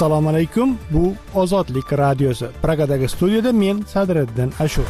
Assalomu alaykum. Bu Ozodlik radiosi. Pragadagi studiyada men Sadriddin Ashur.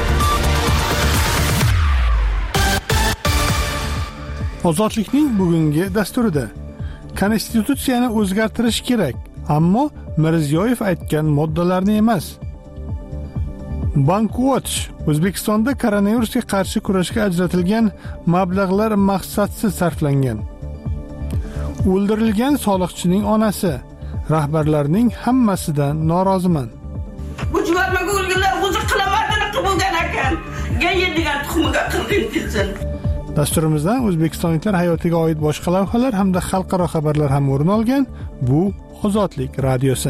Ozodlikning bugungi dasturida Konstitutsiyani o'zgartirish kerak, ammo Mirziyoyev aytgan moddalarni emas. Bankwatch O'zbekistonda koronavirusga qarshi kurashga ajratilgan mablag'lar maqsadsiz sarflangan. O'ldirilgan soliqchining onasi: rahbarlarning hammasidan noroziman. Bu javob o'lganlar o'zi qilamadini qilgan ekan. Gaydigan tuxumiga qilgan kelsin. Dasturimizdan o'zbekistonliklar hayotiga oid boshqa lavhalar hamda xalqaro xabarlar ham o'rin olgan. Bu Ozodlik radiosi.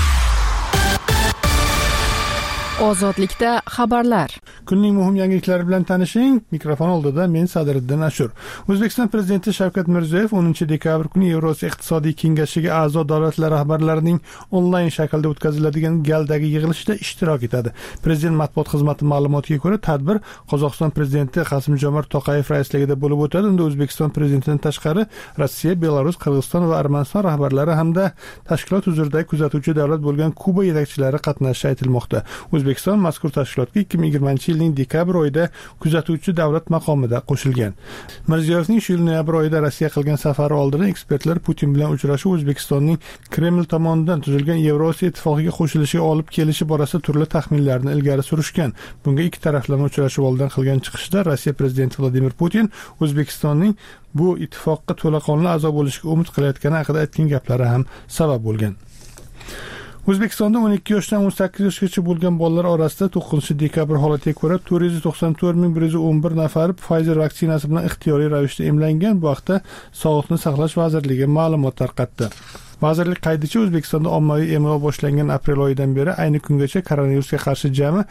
Ozodlikda xabarlar. Kunning muhim yangiliklari bilan tanishing. Mikrofon oldida men Sadriddin Ashur. O'zbekiston prezidenti Shavkat Mirziyoyev 10 dekabr kuni Yevrosiyo iqtisodiy kengashiga a'zo davlatlar rahbarlarining onlayn shaklda o'tkaziladigan galdagi yig'ilishida ishtirok etadi. Prezident matbuot xizmati ma'lumotiga ko'ra, tadbir Qozog'iston prezidenti Qosim-Jomart To'qayev raisligida bo'lib o'tadi. Unda O'zbekiston prezidentidan tashqari Rossiya, Belarus, Qirg'iziston va Armaniston rahbarlari hamda tashkilot huzuridagi kuzatuvchi davlat bo'lgan Kuba yetakchilari qatnashishi aytilmoqda. O'zbekiston mazkur tashkilotga 2020-yilning dekabr oyida kuzatuvchi davlat maqomida qo'shilgan. Mirziyoyevning shu yil noyabr oyida Rossiya qilgan safari oldidan ekspertlar Putin bilan uchrashuv O'zbekistonning Kreml tomonidan tuzilgan Yevrosiyo ittifoqiga qo'shilishiga olib kelishi borasida turli taxminlarni ilgari surishgan. Bunga ikki taraflama uchrashuv oldidan qilgan chiqishida Rossiya prezidenti Vladimir Putin O'zbekistonning bu ittifoqqa to'laqonli a'zo bo'lishiga umid qilayotgani haqida aytgan gaplari ham sabab bo'lgan. O'zbekistonda 12 yoshdan 18 yoshgacha bo'lgan bolalar orasida 9 dekabr holatiga ko'ra 494,111 nafari Pfizer vaksinasi bilan ixtiyoriy ravishda emlangan. Bu haqda Sog'liqni saqlash vazirligi ma'lumot tarqatdi. Vazirlik qaydicha, O'zbekistonda ommaviy emlov boshlangan aprel oyidan beri ayni kungacha koronavirusga qarshi jami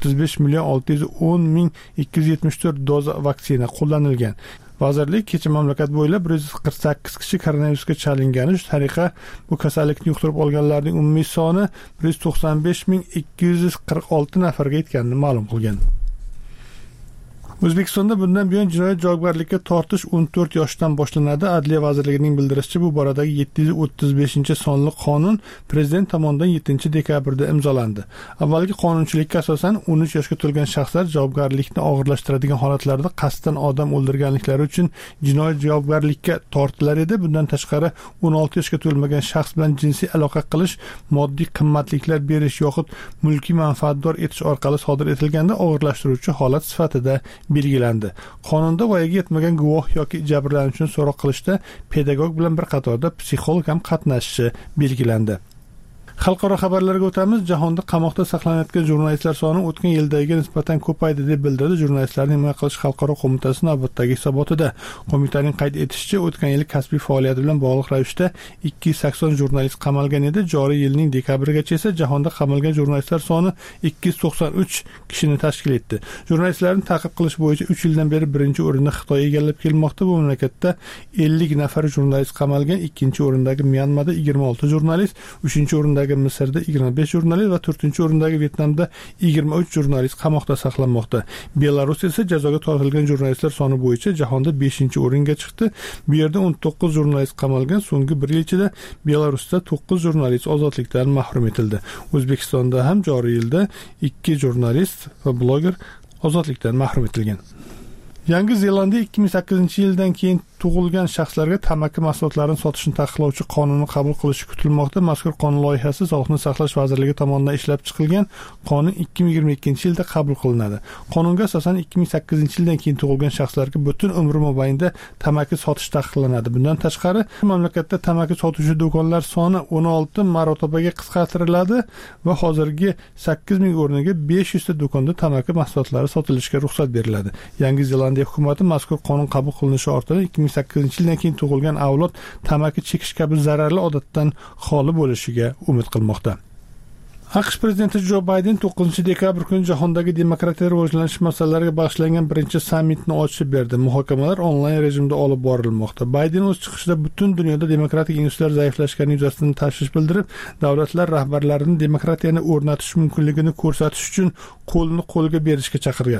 35,610,274 doza vaksina qo'llanilgan. Vazirlik kecha mamlakat bo'ylab 148 kishi koronavirusga chalingani, shu tariqa bu kasallikni yuqtirib olganlarning umumiy soni 195,246 nafarga yetganini ma'lum qilgan. O'zbekistonda bundan buyon jinoyat javobgarlikka tortish 14 yoshdan boshlanadi. Adliya vazirligining bildirishicha, bu boradagi 735-sonli qonun prezident tomonidan 7 dekabrda imzolandi. Avvalgi qonunchilikka asosan 13 yoshga to'lgan shaxslar javobgarlikni og'irlashtiradigan holatlarda qasddan odam o'ldirganliklari uchun jinoyat javobgarlikka tortilar edi. Bundan tashqari 16 yoshga to'lmagan shaxs bilan jinsiy aloqa qilish, moddiy qimmatliklar berish yoxud mulkiy manfaatdor etish orqali sodir etilganda og'irlashtiruvchi holat sifatida belgilandi. Qonunda voyaga yetmagan guvoh yoki jabrlanuvchini so'roq qilishda pedagog bilan bir qatorda psixolog ham qatnashishi belgilandi. Xalqaro xabarlarga o'tamiz. Jahonda qamoqda saqlanayotgan jurnalistlar soni o'tgan yildagiga nisbatan ko'paydi deb bildirdi Jurnalistlarni himoya qilish xalqaro qo'mitasi navbatdagi hisobotida. Qo'mitaning qayd etishicha, o'tgan yil kasbiy faoliyati bilan bog'liq ravishda 280 jurnalist qamalgan edi. Joriy yilning dekabrigacha esa jahonda qamalgan jurnalistlar soni 293 kishini tashkil etdi. Jurnalistlarni ta'qib qilish bo'yicha 3 yildan beri birinchi o'rinni Xitoy egallab kelmoqda. Bu mamlakatda 50 nafar jurnalist qamalgan, ikkinchi o'rindagi Myanmada 26 jurnalist, 3-o'rindagi Misrda 25 jurnalist va 4-o'rindagi Vyetnamda 23 jurnalist qamoqda saqlanmoqda. Belarus esa jazoga tortilgan jurnalistlar soni bo'yicha jahonda 5-o'ringa chiqdi. Bu yerda 19 jurnalist qamalgan. So'nggi 1 yil ichida Belarusda 9 jurnalist ozodlikdan mahrum etildi. O'zbekistonda ham joriy yilda 2 jurnalist va bloger ozodlikdan mahrum etilgan. Yangi Zelandiya 2008-yildan keyin tug'ilgan shaxslarga tamaki mahsulotlarini sotishni taqiqlovchi qonunni qabul qilishi kutilmoqda. Mazkur qonun loyihasi Sog'liqni saqlash vazirligi tomonidan ishlab chiqilgan. Qonun 2022-yilda qabul qilinadi. Qonunga asosan 2008-yildan keyin tug'ilgan shaxslarga butun umri mobaynida tamaki sotish taqiqlanadi. Bundan tashqari, mamlakatda tamaki sotuvchi do'konlar soni 16 marotabaga qisqartiriladi va hozirgi 8000 o'rniga 500 ta do'konda tamaki mahsulotlari sotilishiga ruxsat beriladi. Yangi Zelandiya hukumati mazkur qonun qabul qilinishi ortidan 2008-yildan keyin tug'ilgan avlod tamaki chekish kabi zararli odatdan xoli bo'lishiga umid qilmoqda. AQSh prezidenti Jo Bayden 9 dekabr kuni jahondagi demokratiya rivojlanish masalalariga bag'ishlangan birinchi sammitni ochib berdi. Muhokamalar onlayn rejimda olib borilmoqda. Bayden o'z chiqishida butun dunyoda demokratik institutlar zaiflashgani yuzasidan tashvish bildirib, davlatlar rahbarlarini demokratiyani o'rnatish mumkinligini ko'rsatish uchun qo'lni qo'lga berishga chaqirgan.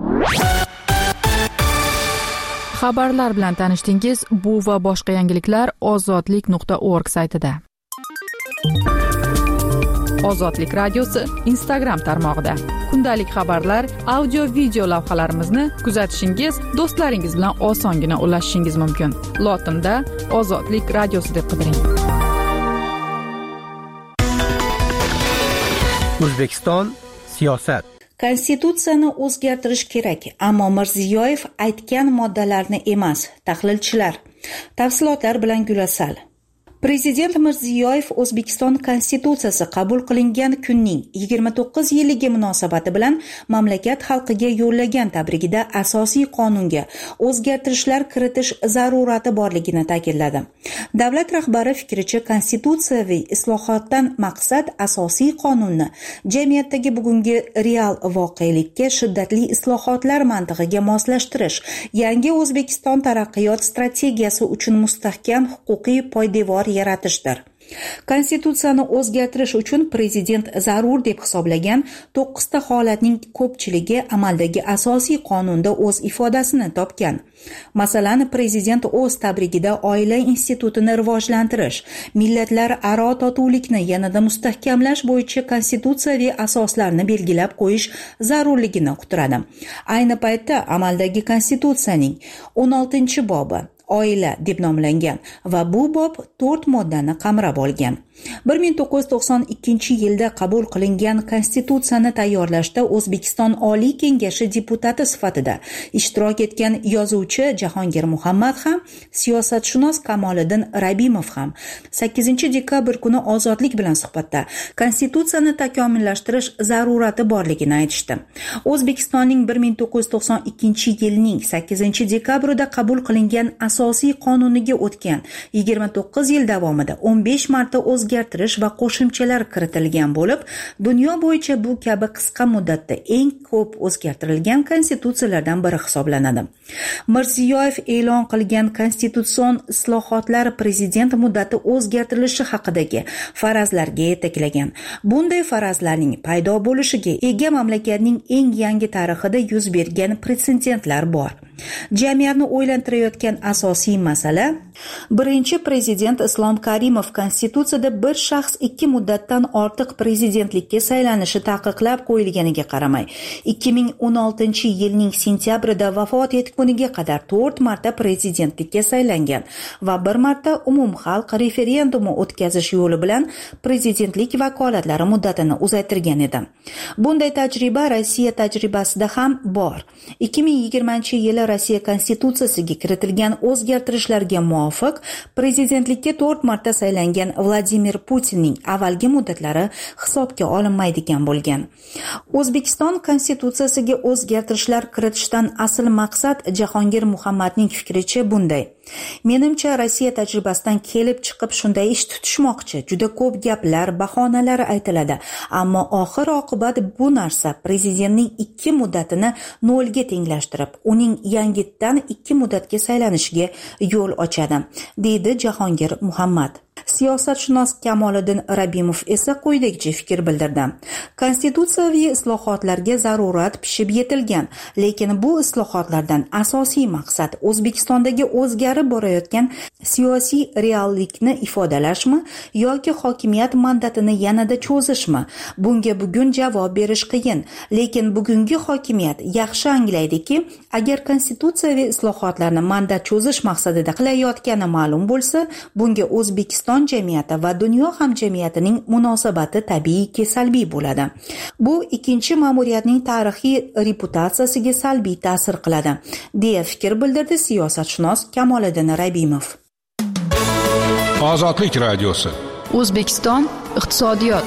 Xabarlar bilan tanishdingiz. Bu va boshqa yangiliklar ozodlik.org saytida. Ozodlik radiosi Instagram tarmog'ida kundalik xabarlar, audio video lavhalarimizni kuzatishingiz, do'stlaringiz bilan osongina ulashishingiz mumkin. Lotinda Ozodlik radiosi deb qidiring. O'zbekiston siyosat. Konstitutsiyani o'zgartirish kerak, ammo Mirziyoyev aytgan moddalarni emas. Tahlilchilar. Tafsilotlar bilan Gulasal. Prezident Mirziyoyev O'zbekiston Konstitutsiyasi qabul qilingan kunning 29 yilligi munosabati bilan mamlakat xalqiga yo'llagan tabrigida asosiy qonunga o'zgartirishlar kiritish zarurati borligini ta'kidladi. Davlat rahbari fikricha, konstitutsiyaviy islohotdan maqsad asosiy qonunni jamiyatdagi bugungi real voqelikka shiddatli islohotlar mantig'iga moslashtirish, yangi O'zbekiston taraqqiyot strategiyasi uchun mustahkam huquqiy poydevor yaratishdir. Konstitutsiyani o'zgartirish uchun prezident zarur deb hisoblagan 9 ta holatning ko'pchiligi amaldagi asosiy qonunda o'z ifodasini topgan. Masalan, prezident o'z tabrigida oila institutini rivojlantirish, millatlararo totuvlikni yanada mustahkamlash bo'yicha konstitutsiyaviy asoslarni belgilab qo'yish zarurligini uqtiradi. Ayni paytda amaldagi konstitutsiyaning 16-bobi oila deb nomlangan va bu bob 4 moddani qamrab olgan. 1992-yilda qabul qilingan konstitutsiyani tayyorlashda O'zbekiston Oliy Kengashi deputati sifatida ishtirok etgan yozuvchi Jahongir Muhammad ham, siyosatshunos Kamoliddin Rabimov ham 8-dekabr kuni Ozodlik bilan suhbatda konstitutsiyani takomillashtirish zarurati borligini aytishdi. O'zbekistonning 1992-yilning 8-dekabrida qabul qilingan asosiy qonuniga o'tgan 29 yil davomida 15 marta o'zgartirish va qo'shimchalar kiritilgan bo'lib, dunyo bo'yicha bu kabi qisqa muddatda eng ko'p o'zgartirilgan konstitutsiyalardan biri hisoblanadi. Mirziyoyev e'lon qilgan konstitutsion islohotlar prezident muddati o'zgartirilishi haqidagi farazlarga yetaklagan. Bunday farazlarning paydo bo'lishiga ega mamlakatning eng yangi tarixida yuz bergan pretsedentlar bor. Jamiyatni o'ylantirayotgan asosiy masala, birinchi prezident Islom Karimov konstitutsiyada bir shaxs 2 muddatdan ortiq prezidentlikka saylanishi taqiqlab qo'yilganiga qaramay, 2016-yilning sentyabrida vafot etguniga qadar 4 marta prezidentlikka saylangan va 1 marta umumxalq referendumi o'tkazish yo'li bilan prezidentlik vakolatlari muddatini uzaytirgan edi. Bunday tajriba Rossiya tajribasida ham bor. 2020-yili Rossiya konstitutsiyasiga kiritilgan o'zgartirishlarga muvofiq prezidentlikka 4 marta saylangan Vladimir Putinning avvalgi muddatlari hisobga olinmaydigan bo'lgan. O'zbekiston konstitutsiyasiga o'zgartirishlar kiritishdan asl maqsad Jahongir Muhammadning fikricha bunday. Menimcha Rossiya tajribasidan kelib chiqib shunday ish tutishmoqchi. Juda ko'p gaplar, bahonalar aytiladi, ammo oxir-oqibat bu narsa prezidentning 2 muddatini 0 ga tenglashtirib, uning yangitdan 2 muddatga saylanishiga yo'l ochadi, deydi Jahongir Muhammad. Siyosatshunos Kamoliddin Rabimov esa quyidagicha fikr bildirdi. Konstitutsiyaviy islohotlarga zarurat pishib yetilgan, lekin bu islohotlardan asosiy maqsad O'zbekistondagi o'zgarib borayotgan siyosiy reallikni ifodalashmi yoki hokimiyat mandatini yanada cho'zishmi? Bunga bugun javob berish qiyin, lekin bugungi hokimiyat yaxshi anglaydiki, agar konstitutsiyaviy islohotlarni mandat cho'zish maqsadida qilayotgani ma'lum bo'lsa, bunga O'zbekiston jamiyati va dunyo hamjamiyatining munosabati tabiiyki salbiy bo'ladi. Bu ikkinchi ma'muriyatning tarixiy reputatsiyasiga salbiy ta'sir qiladi, deya fikr bildirdi siyosatshunos Kamoliddin Rabimov. Ozodlik radiosi. O'zbekiston iqtisodiyot.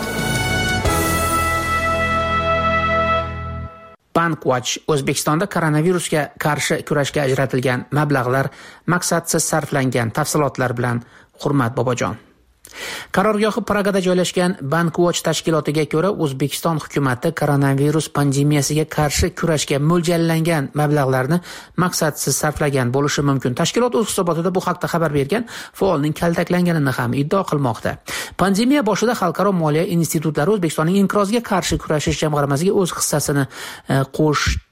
Bankwatch O'zbekistonda koronavirusga qarshi kurashga ajratilgan mablag'lar maqsadsiz sarflangan tafsilotlar bilan Hurmat Bobojon. Qarorgohi Pragada joylashgan Bankwatch tashkilotiga ko'ra, O'zbekiston hukumatı koronavirus pandemiyasiga qarshi kurashga mo'ljallangan mablag'larni maqsadsiz sarflagan bo'lishi mumkin. Tashkilot o'z hisobotida bu haqda xabar bergan faolning kaltaklanganini ham iddao qilmoqda. Pandemiya boshida Xalqaro moliya institutlari O'zbekistonning inqirozga qarshi kurashish jamg'armasiga o'z hissasini qo'shdi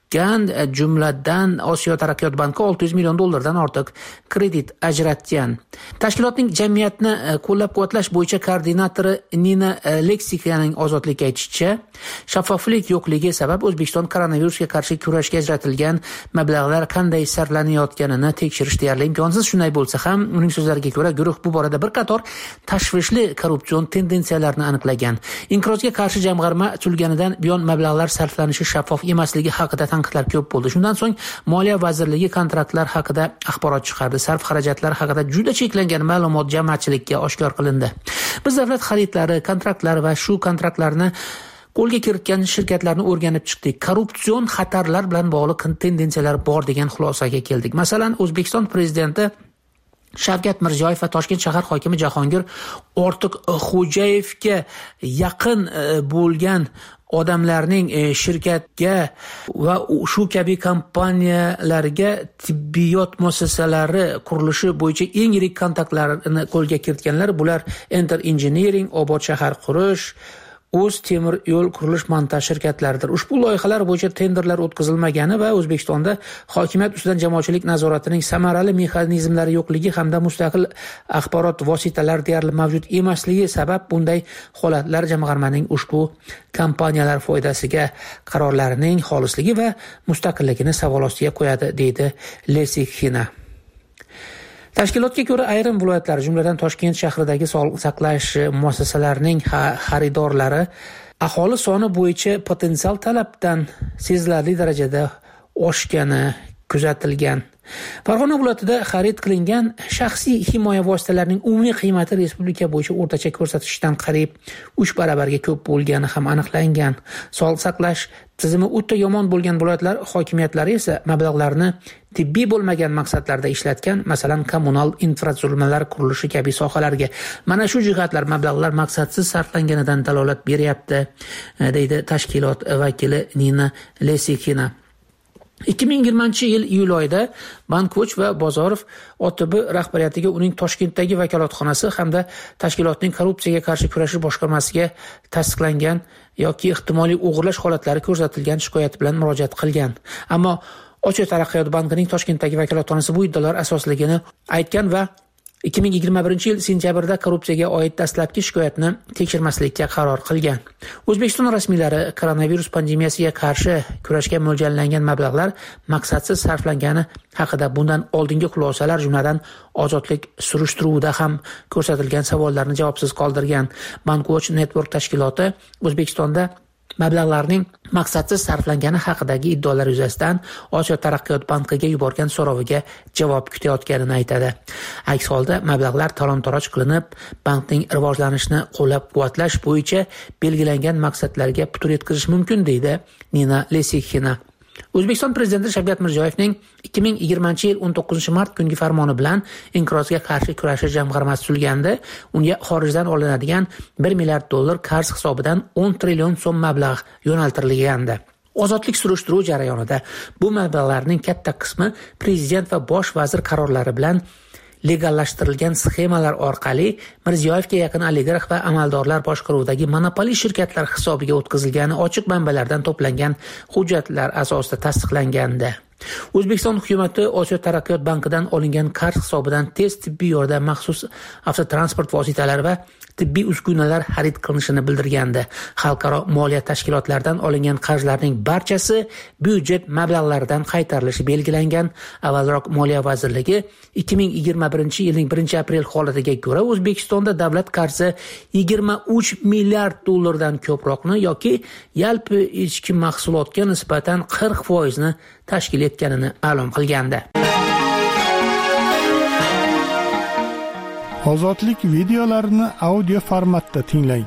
jumladan Osiyo taraqqiyot banki $600 million ortiq kredit ajratgan. Tashkilotning jamiyatni qo'llab-quvvatlash bo'yicha koordinatori Nina Lessikaning ozodlikka aytishicha, shaffoflik yo'qligi sabab O'zbekiston koronavirusga qarshi kurashga ajratilgan mablag'lar qanday sarflanayotganini tekshirish deyarli imkonsiz. Shunday bo'lsa ham, uning so'zlariga ko'ra, guruh bu borada bir qator tashvishli korrupsion tendensiyalarni aniqlagan. Inqirozga qarshi jamg'arma tuzilganidan buyon mablag'lar sarflanishi shaffof emasligi haqida tanqidlar ko'p bo'ldi. Shundan so'ng Moliya vazirligi kontraktlar haqida axborot chiqardi. Sarf xarajatlar haqida juda cheklangan ma'lumot jamoatchilikka oshkor qilindi. Biz davlat xaridlari, kontraktlar va shu kontraktlarni qo'lga kiritgan shirkatlarni o'rganib chiqdik. Korrupsion xatarlar bilan bog'liq tendensiyalar bor degan xulosaga keldik. Masalan, O'zbekiston prezidenti Shavkat Mirziyoyev va Toshkent shahar hokimi Jahongir Ortiqxo'jayevga yaqin bo'lgan odamlarning shirkatga va shu kabi kompaniyalarga tibbiyot muassasalari qurilishi bo'yicha eng yirik kontaktlarini qo'lga kiritganlar. Bular Enter Engineering, Obod shahar qurish, O'z temir yo'l qurilish montaj shirkatlaridir. Ushbu loyihalar bo'yicha tenderlar o'tkazilmagani va O'zbekistonda hokimiyat ustidan jamoatchilik nazoratining samarali mexanizmlari yo'qligi hamda mustaqil axborot vositalari deyarli mavjud emasligi sabab bunday holatlar jamg'armaning ushbu kompaniyalar foydasiga qarorlarining xolisligi va mustaqilligini savol ostiga qo'yadi, deydi Lesikina. Tashkilotga ko'ra ayrim viloyatlar, jumladan Toshkent shahridagi sog'liqni saqlash muassasalarining xaridorlari aholi soni bo'yicha potensial talabdan sezilarli darajada oshgani kuzatilgan. Farg'ona viloyatida xarid qilingan shaxsiy himoya vositalarining umumiy qiymati respublika bo'yicha o'rtacha ko'rsatkichdan qariyb 3 baravarga ko'p bo'lgani ham aniqlangan. Sog'liqni saqlash tizimi o'ta yomon bo'lgan viloyatlar hokimiyatlari esa mablag'larni tibbiy bo'lmagan maqsadlarda ishlatgan, masalan, kommunal infratuzilmalar qurilishi kabi sohalarga. Mana shu jihatlar mablag'lar maqsadsiz sarflanganidan dalolat beryapti, deydi tashkilot vakili Nina Lesikina. 2020-yil iyul oyida Bankoch va Bozorov OTB rahbariyatiga uning Toshkentdagi vakolatxonasi hamda tashkilotning korrupsiyaga qarshi kurashish boshqarmasiga tasdiqlangan yoki ehtimoliy o'g'irlash holatlari ko'rsatilgan shikoyat bilan murojaat qilgan. Ammo Osiyo taraqqiyot bankining Toshkentdagi vakolatxonasi bu iddaolar asosligini aytgan va 2021-yil sentyabrda korrupsiyaga oid dastlabki shikoyatni tekshirmaslikka qaror qilgan. O'zbekiston rasmiylari koronavirus pandemiyasiga qarshi kurashga mo'ljallangan mablag'lar maqsadsiz sarflangani haqida bundan oldingi xulosalar, jumladan ozodlik surishtiruvida ham ko'rsatilgan savollarni javobsiz qoldirgan. Bankwatch Network tashkiloti O'zbekistonda mablag'larning maqsadsiz sarflangani haqidagi iddaolar yuzasidan Osiyo taraqqiyot bankiga yuborgan so'roviga javob kutayotganini aytadi. Aks holda mablag'lar talon-toroj qilinib, bankning rivojlanishini qo'llab-quvvatlash bo'yicha belgilangan maqsadlarga putur yetkazish mumkin, deydi Nina Lesikina. O'zbekiston prezidenti Shavkat Mirziyoyevning 2020-yil 19-mart kungi farmoni bilan inqirozga qarshi kurashish jamg'armasi tuzilganda, unga xorijdan olinadigan $1 milliard qarz hisobidan 10 trillion so'm mablag' yo'naltirilgandi. Ozodlik surishtiruv jarayonida bu mablag'larning katta qismi prezident va bosh vazir qarorlari bilan legallashtirilgan sxemalar orqali Mirziyoyevga yaqin oligarx va amaldorlar boshqaruvidagi monopoliy shirkatlar hisobiga o'tkazilgani ochiq manbalardan to'plangan hujjatlar asosida tasdiqlangandi. O'zbekiston hukumati Osiyo taraqqiyot bankidan olingan qarz hisobidan tez tibbiy yordam, maxsus avtotransport vositalari va tibbiy uskunalar xarid qilinishini bildirgandi. Xalqaro moliya tashkilotlaridan olingan qarzlarning barchasi byudjet mablag'laridan qaytarilishi belgilangan. Avvalroq Moliya vazirligi 2021-yilning 1-aprel holatiga ko'ra O'zbekistonda davlat qarzi $23 milliard dan ko'proqni yoki yalpi ichki mahsulotga nisbatan 40% tashkil etganini ma'lum qilgandi. Ozodlik videolarini audio formatda tinglang.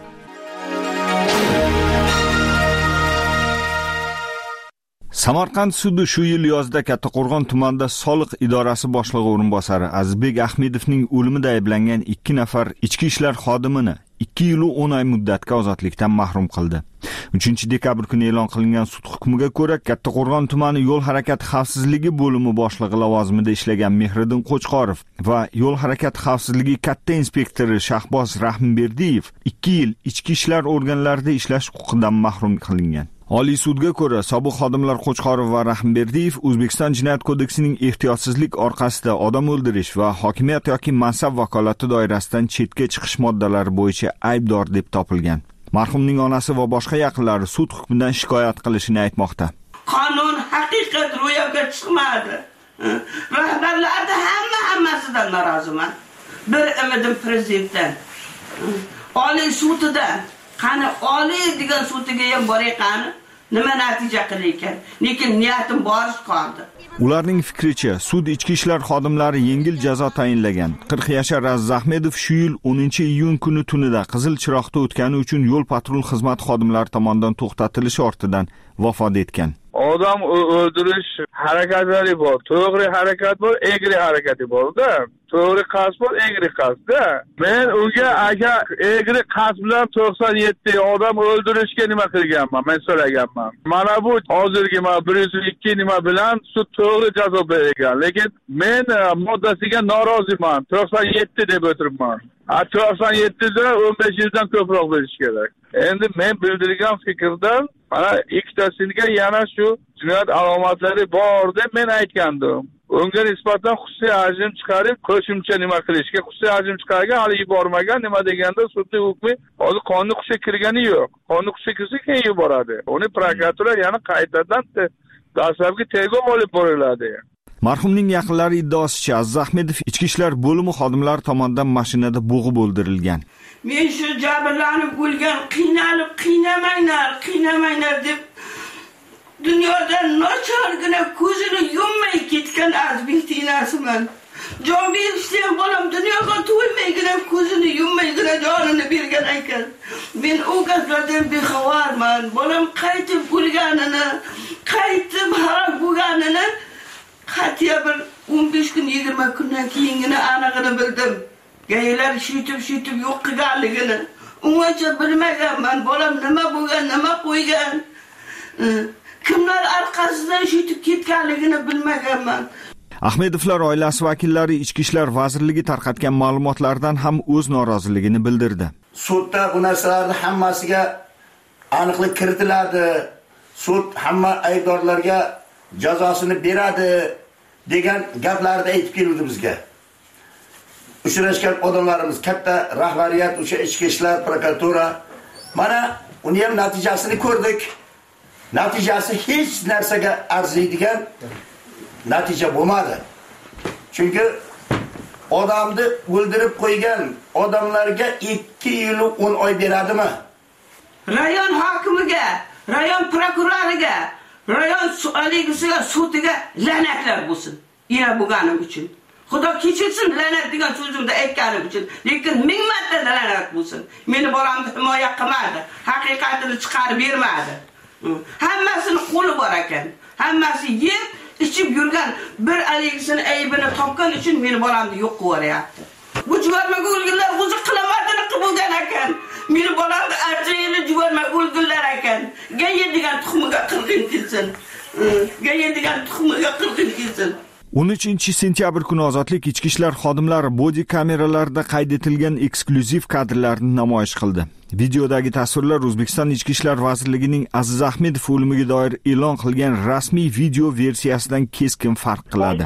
Samarqand sudi shu yil yozda Kattaqo'rg'on tumanida soliq idorasi boshlig'i o'rinbosari Azizbek Ahmedovning o'limida ayblangan 2 nafar ichki ishlar xodimini 2 yil 10 oy muddatga ozodlikdan mahrum qildi. 3-dekabr kuni e'lon qilingan sud hukmiga ko'ra Kattaqo'rg'on tumani yo'l harakati xavfsizligi bo'limi boshlig'i lavozimida ishlagan Mehriddin Qo'chqorov va yo'l harakati xavfsizligi katta inspektori Shahboz Rahimberdiyev 2 yil ichki ishlar organlarida ishlash huquqidan mahrum qilingan. Oliy sudga ko'ra, sobiq xodimlar Qo'chqorov va Rahmberdiyev O'zbekiston Jinoyat kodeksining ehtiyotsizlik orqasida odam o'ldirish va hokimiyat yoki mansab vakolati doirasidan chetga chiqish moddalari bo'yicha aybdor deb topilgan. Marhumning onasi va boshqa yaqinlari sud hukmidan shikoyat qilishini aytmoqda. Qonun haqiqat ro'yobga chiqmadi. Rahbarlarning hammasidan noroziman. Bir umidim prezidentdan. Oliy sudidan, qani oliy degan sudiga ham boray qani, nima natija qilaykan? Lekin niyatim borish qoldi. Ularning fikricha, sud ichki ishlar xodimlari yengil jazo tayinlagan. 40 yashar Aziz Ahmedov shu yil 10-iyun kuni tunida qizil chiroqda o'tgani uchun yo'l patrul xizmat xodimlari tomonidan to'xtatilishi ortidan vafot etgan. Odam o'ldirish harakatlari bor. To'g'ri harakat bor, egri harakati bor-da. To'g'ri qasd bor, egri qasd-da. Men unga agar egri qasd bilan 97 odam o'ldirishga nima qilganman? Men so'raganman. Mana bu hozirgi 102 nima bilan sud to'g'ri jazo bergan. Lekin men moddasiga noroziman. 97 deb o'tiribman. 97da 15 yildan ko'proq bo'lishi kerak. Endi men bildirgan fikrdan mana ikkitasiga yana shu jinoyat alomatlari bor deb men aytgandim. Unga nisbatan xususiy hajm chiqarib, qo'shimcha nima qilishga xususiy hajm chiqargan, hali yubormagan. Nima deganda sudning hukmi hozir qonunga xususiy kirgani yo'q. Qonunga xususiy kirsa keyin yuboradi. Uni prokuratura yana qaytadan dastlabki tergov olib boriladi. Marhumning yaqinlari iddaosicha, Aziz Ahmedov ichki ishlar bo'limi xodimlari tomonidan mashinada bo'g'ib o'ldirilgan. Men shu jabrlanib o'lgan, qiynamanglar deb dunyoda nochorgina ko'zini yummay ketgan azbektinasiman. Jon berishdan bolam dunyoga to'ymaygina ko'zini yummaygina jonini bergan ekan. Men u gaplardan bexabarman. Bolam qaytib o'lganini, qaytib halok bo'lganini qatiya bir 15 kun 20 kundan keyingina anig'ini bildim. Gaylar shitib yo'q qilganligini. Ungacha bilmaganman. Bolam nima bo'lgan, nima qo'ygan. Kimlar orqasidan shitib ketganligini bilmaganman. Ahmedovlar oilasi vakillari Ichki ishlar vazirligi tarqatgan ma'lumotlardan ham o'z noroziligini bildirdi. Sudda bu narsalarning hammasiga aniqlik kiritiladi. Sud hamma aybdorlarga jazosini beradi degan gaplarni aytib keldi bizga. Uchrashgan odamlarimiz, katta rahbariyat, o'sha ichki ishlar, prokuratura, mana uni ham natijasini ko'rdik. Natijasi hech narsaga arziydigan natija bo'lmadi. Chunki odamni o'ldirib qo'ygan odamlarga 2 yil 10 oy beradimi? Rayon hokimiga, rayon prokuroriga, rayon sualigisiga, sudiga la'natlar bo'lsin. Ina bo'lganim uchun. Xudo kechirsin la'nat degan so'zimda aytganim uchun. Lekin 1000 marta la'nat bo'lsin. Meni bolamni himoya qilmadi, haqiqatini chiqarib bermadi. Hammasini qo'li bor ekan. Hammasi yeb, ichib yurgan bir aligisini aybini topgan uchun meni bolamni yo'q qilyapti. Bu juvarmaga o'lganlar o'zi qilamatini qilgan ekan. Meni bolamni arjayini juvarmaga o'lganlar ekan. Gayye degan tuxumiga qirg'in kelsin. Gayye degan tuxumiga qirg'in kelsin. 13-sentyabr kuni Ozodlik ichki ishlar xodimlari bodi kameralarida qayd etilgan eksklyuziv kadrlarni namoyish qildi. Videodagi tasvirlar O'zbekiston Ichki ishlar vazirligining Aziz Ahmedov o'limiga doir e'lon qilgan rasmiy video versiyasidan keskin farq qiladi.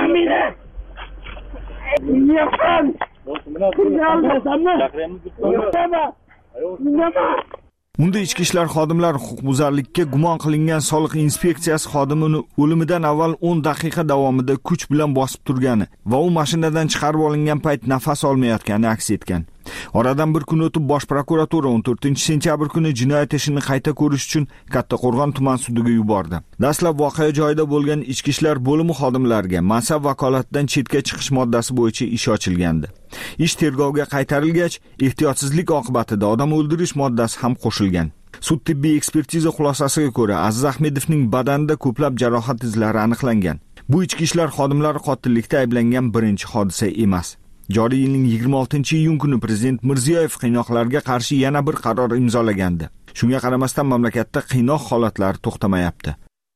Unda ichki ishlar xodimlari huquqbuzarlikka gumon qilingan soliq inspeksiyasi xodimini o'limidan avval 10 daqiqa davomida kuch bilan bosib turgani va u mashinadan chiqarib olingan payt nafas olmayotgani aks etgan. Oradan bir kun o'tib Bosh prokuratura 14-sentyabr kuni jinoyat ishini qayta ko'rish uchun Kattaqo'rg'on tuman sudiga yubordi. Dastlab voqea joyida bo'lgan ichki ishlar bo'limi xodimlariga mansab vakolatidan chetga chiqish moddasi bo'yicha ish ochilgandi. Ish tergovga qaytarilgach, ehtiyotsizlik oqibatida odam o'ldirish moddasi ham qo'shilgan. Sud tibbiy ekspertiza xulosasiga ko'ra, Aziz Ahmedovning badanida ko'plab jarohat izlari aniqlangan. Bu ichki ishlar xodimlari qotillikda ayblangan birinchi hodisa emas. Joriy yilning 26-iyun kuni Prezident Mirziyoyev qiynoqlarga qarshi yana bir qaror imzolagandi. Shunga qaramasdan mamlakatda qiynoq holatlari to'xtamayapti.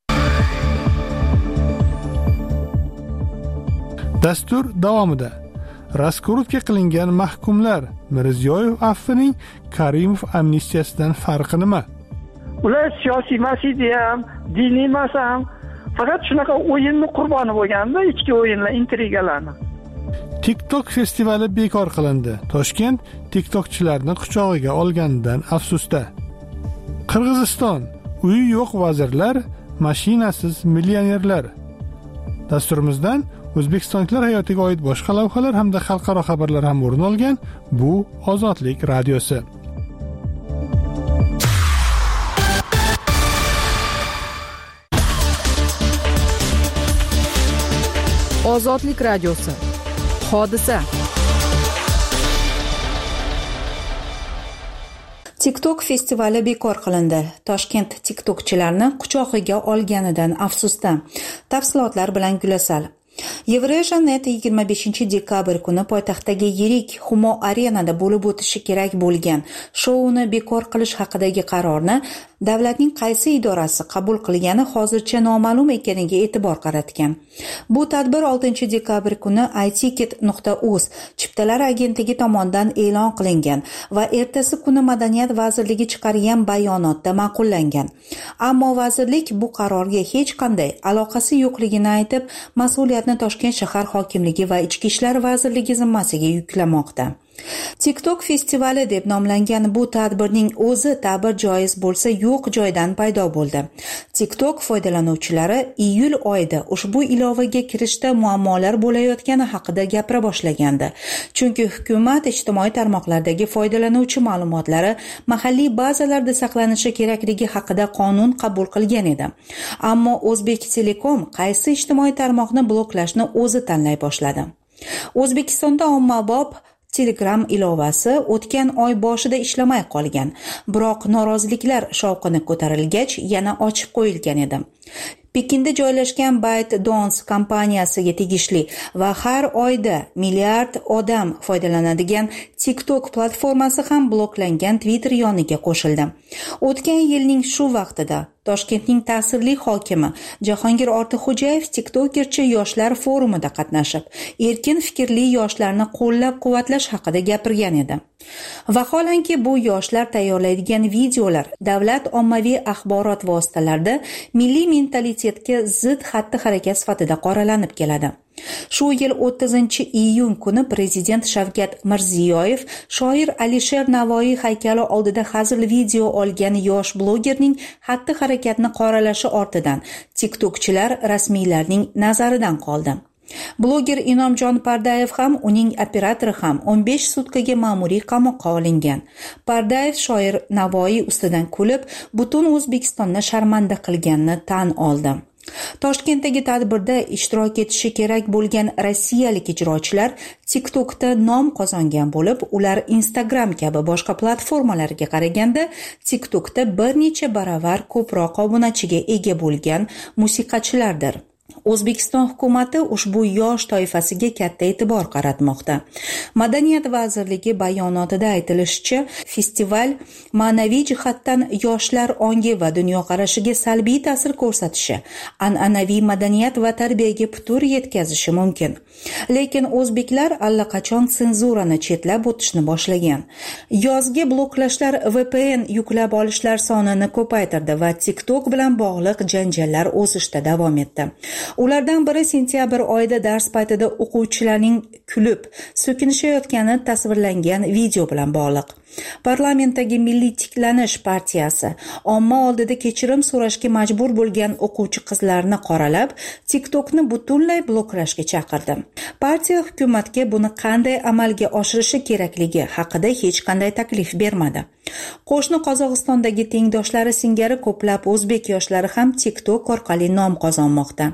Dastur davomida Raskorutka qilingan mahkumlar Mirziyoyev afvining Karimov amnistiyasidan farqi nima? Ular siyosiy emas edi ham, diniy emas ham, faqat shunaqa o'yinni qurboni bo'lganda, ichki o'yinlar, intrigalarni. TikTok festivali bekor qilindi. Toshkent TikTokchilarni quchog'iga olganidan afsusda. Qirg'iziston uyi yo'q vazirlar, mashinasiz millionerlar. Dasturimizdan O'zbekistonliklar hayotiga oid boshqa lavhalar hamda xalqaro xabarlar ham o'rin olgan. Bu Ozodlik radiosi. Ozodlik radiosi. Hodisa. TikTok festivali bekor qilindi. Toshkent TikTokchilarni quchog'iga olganidan afsusda. Tafsilotlar bilan Gulasal. Eurasian.net 25-dekabr kuni poytaxtdagi yirik Humo Arenada bo'lib o'tishi kerak bo'lgan shouni bekor qilish haqidagi qarorni davlatning qaysi idorasi qabul qilgani hozircha noma'lum ekaniga e'tibor qaratgan. Bu tadbir 6-dekabr kuni iticket.uz chiptalar agentligi tomonidan e'lon qilingan va ertasi kuni Madaniyat vazirligi chiqargan bayonotda ma'qullangan. Ammo vazirlik bu qarorga hech qanday aloqasi yo'qligini aytib, mas'uliyatni Toshkent shahar hokimligi va Ichki ishlar vazirligi zimmasiga yuklamoqda. TikTok festivali deb nomlangan bu tadbirning o'zi ta'bir joiz bo'lsa yo'q joydan paydo bo'ldi. TikTok foydalanuvchilari iyul oyida ushbu ilovaga kirishda muammolar bo'layotgani haqida gapira boshlagandi. Chunki hukumat ijtimoiy tarmoqlardagi foydalanuvchi ma'lumotlari mahalliy bazalarda saqlanishi kerakligi haqida qonun qabul qilgan edi. Ammo O'zbek Telekom qaysi ijtimoiy tarmoqni bloklashni o'zi tanlay boshladi. O'zbekistonda ommabop Telegram ilovasi o'tgan oy boshida ishlamay qolgan, biroq noroziliklar shovqini ko'tarilgach yana ochib qo'yilgan edi. Pekinda joylashgan ByteDance kompaniyasiga tegishli va har oyda milliard odam foydalanadigan TikTok platformasi ham bloklangan Twitter yoniga qo'shildi. O'tgan yilning shu vaqtida Toshkentning ta'sirli hokimi Jahongir Ortiqxo'jayev TikTokerchi yoshlar forumida qatnashib, erkin fikrli yoshlarni qo'llab-quvvatlash haqida gapirgan edi. Vaholanki bu yoshlar tayyorlaydigan videolar davlat ommaviy axborot vositalarida milliy mentalitetga zid xatti-harakat sifatida qoralanib keladi. Shu yil 30-iyun kuni prezident Shavkat Mirziyoyev shoir Alisher Navoiy haykali oldida hazil video olgan yosh blogerning xatti-harakatni qoralashi ortidan TikTokchilar rasmiylarning nazaridan qoldi. Bloger Inomjon Pardayev ham, uning operatori ham 15 sutkaga ma'muriy qamoqqa olingan. Pardayev shoir Navoiy ustidan kulib, butun O'zbekistonni sharmanda qilganini tan oldi. Toshkentdagi tadbirda ishtirok etishi kerak bo'lgan rossiyalik ijrochilar TikTokda nom qozongan bo'lib, ular Instagram kabi boshqa platformalarga qaraganda TikTokda bir necha baravar ko'proq obunachiga ega bo'lgan musiqachilardir. O'zbekiston hukumati ushbu yosh toifasiga katta e'tibor qaratmoqda. Madaniyat vazirligi bayonotida aytilishicha, festival ma'naviy jihatdan yoshlar ongi va dunyoqarashiga salbiy ta'sir ko'rsatishi, an'anaviy madaniyat va tarbiyaga putur yetkazishi mumkin. Lekin o'zbeklar allaqachon senzurani chetlab o'tishni boshlagan. Yozgi bloklashlar VPN yuklab olishlar sonini ko'paytirdi va TikTok bilan bog'liq janjallar o'sishda davom etdi. Ulardan biri sentyabr oyida dars paytida o'quvchilarning kulib, so'kinishayotgani tasvirlangan video bilan bog'liq. Parlamentdagi Milliy tiklanish partiyasi omma oldida kechirim so'rashga majbur bo'lgan o'quvchi qizlarni qoralab, TikTokni butunlay bloklashga chaqirdi. Partiya hukumatga buni qanday amalga oshirishi kerakligi haqida hech qanday taklif bermadi. Qo'shni Qozog'istondagi tengdoshlari singari ko'plab o'zbek yoshlari ham TikTok orqali nom qozonmoqda.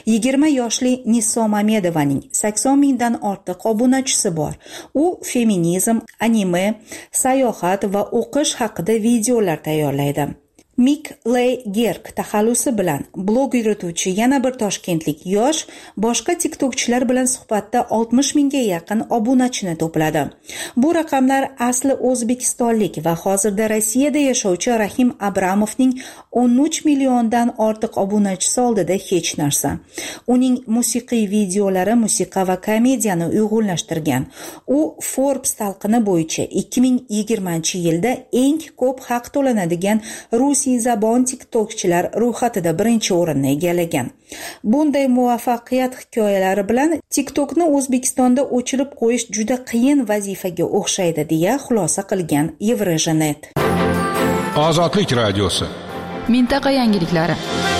20 yoshli Niso Mamedovaning 80 mingdan ortiq obunachisi bor. U feminizm, anime, sayohat va o'qish haqida videolar tayyorlaydi. Mik Ley Gerk taxallusi bilan blog yurituvchi yana bir toshkentlik yosh boshqa TikTokchilar bilan suhbatda 60 mingga yaqin obunachini to'pladi. Bu raqamlar asli o'zbekistonlik va hozirda Rossiyada yashovchi Rahim Abramovning 13 milliondan ortiq obunachisi oldida hech narsa. Uning musiqiy videolari musiqa va komediyani uyg'unlashtirgan. U Forbes talqini bo'yicha 2020-yilda eng ko'p haq to'lanadigan Rossiya farsiyzabon tiktokchilar ro'yxatida birinchi o'rinni egallagan. Bunday muvaffaqiyat hikoyalari bilan TikTokni O'zbekistonda o'chirib qo'yish juda qiyin vazifaga o'xshaydi deya xulosa qilgan Evrejanet. Ozodlik radiosi. Mintaqa yangiliklari.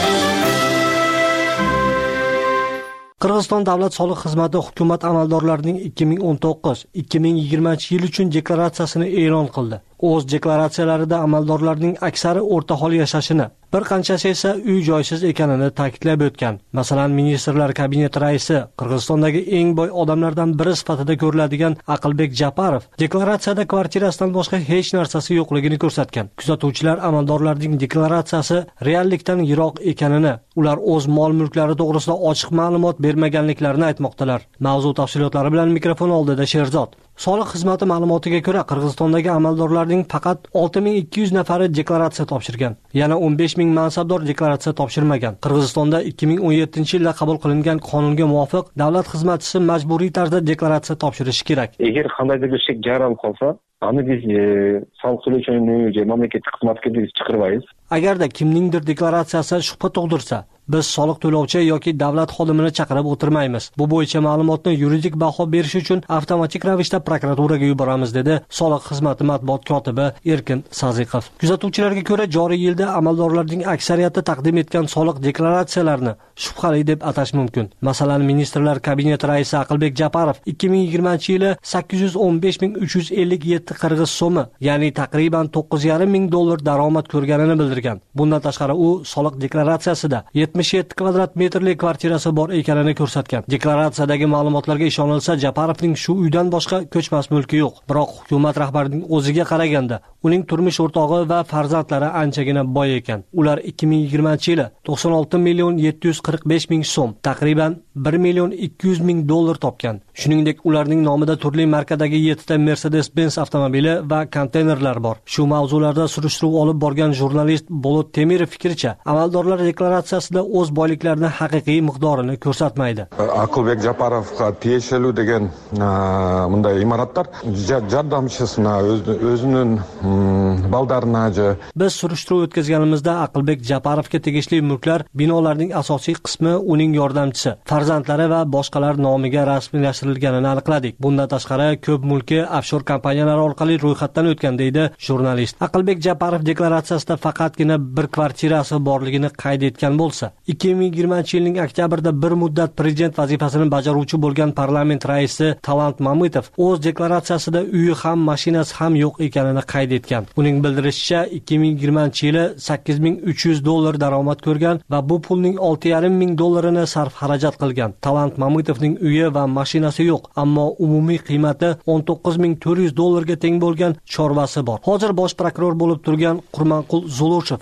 Qirg'iziston davlat soliq xizmati hukumat amaldorlarining 2019-2020 yil uchun deklaratsiyasini e'lon qildi. O'z deklaratsiyalarida amaldorlarning aksari o'rtahol yashashini, bir qanchasi esa uy-joysiz ekanini ta'kidlab o'tgan. Masalan, Ministrlar kabineti raisi, Qirg'izistondagi eng boy odamlardan biri sifatida ko'riladigan Aqlbek Japarov deklaratsiyada kvartirasidan boshqa hech narsasi yo'qligini ko'rsatgan. Kuzatuvchilar amaldorlarning deklaratsiyasi reallikdan yiroq ekanini, ular o'z mol-mulklari to'g'risida ochiq ma'lumot bermaganliklarini aytmoqdalar. Mavzu tafsilotlari bilan mikrofon oldida Sherzod. Soliq xizmati ma'lumotiga ko'ra, Qirg'izistondagi amaldorlarning faqat 6200 nafari deklaratsiya topshirgan. Yana 15000 mansabdor deklaratsiya topshirmagan. Qirg'izistonda 2017-yilda qabul qilingan qonunga muvofiq davlat xizmatchisi majburiy tarzda deklaratsiya topshirishi kerak. Agar qandaydir bir chek jaram qolsa, ani biz soliq to'lovchining mamlakatga xizmatga chiqarmaymiz. Agarda kimningdir deklaratsiyasi shubha tug'dirsa, biz soliq to'lovchi yoki davlat xodimini chaqirib o'tirmaymiz. Bu bo'yicha ma'lumotni yuridik baho berish uchun avtomatik ravishda prokuraturaga yuboramiz, dedi soliq xizmati matbuot kotibi Erkin Saziqov. Kuzatuvchilarga ko'ra, joriy yilda amaldorlarning aksariyati taqdim etgan soliq deklaratsiyalarini shubhali deb atash mumkin. Masalan, Ministrlar kabineti raisi Aqlbek Japarov 2020-yili 815.357 qirg'iz so'mi, ya'ni taqriban $9,500 daromad ko'rganini bildirgan. Bundan tashqari u soliq deklaratsiyasida 77 kvadrat metrli kvartirasi bor ekanini ko'rsatgan. Deklaratsiyadagi ma'lumotlarga ishonilsa, Japarovning shu uydan boshqa ko'chmas mulki yo'q. Biroq hukumat rahbarining o'ziga qaraganda, uning turmush o'rtog'i va farzandlari anchagina boy ekan. Ular 2020-yili 96.745.000 so'm, taqriban $1.200.000 topgan. Shuningdek, ularning nomida turli markadagi 7 ta Mercedes-Benz avtomobili va konteynerlar bor. Shu mavzularda surishtiruv olib borgan jurnalist Bolot Temirov fikricha, amaldorlar deklaratsiyasida o'z boyliklarini haqiqiy miqdorini ko'rsatmaydi. Aqlbek Japarovga tegishli degan bunday imoratlar jardamchisiga o'zining baldarina. Biz surishtiruv o'tkazganimizda Aqlbek Japarovga tegishli mulklar binolarning asosiy qismi uning yordamchisi, farzandlari va boshqalar nomiga rasmiylashtirilganini aniqladik. Bundan tashqari ko'p mulki offshor kompaniyalar orqali ro'yxatdan o'tgan, deydi jurnalist. Aqlbek Japarov deklaratsiyasida faqatgina bir kvartirasi borligini qayd etgan bo'lsa, 2020-yilning oktyabrida bir muddat prezident vazifasini bajaruvchi bo'lgan parlament raisi Talant Mamytov o'z deklaratsiyasida uyi ham, mashinasi ham yo'q ekanini qayd etgan. Uning bildirishicha, 2020-yili $8.300 daromad ko'rgan va bu pulning $6.500 sarf xarajat qilgan. Talant Mamytovning uyi va mashinasi yo'q, ammo umumiy qiymati $19.400 ga teng bo'lgan chorvasi bor. Hozir bosh prokuror bo'lib turgan Qurmanqul Zuloshev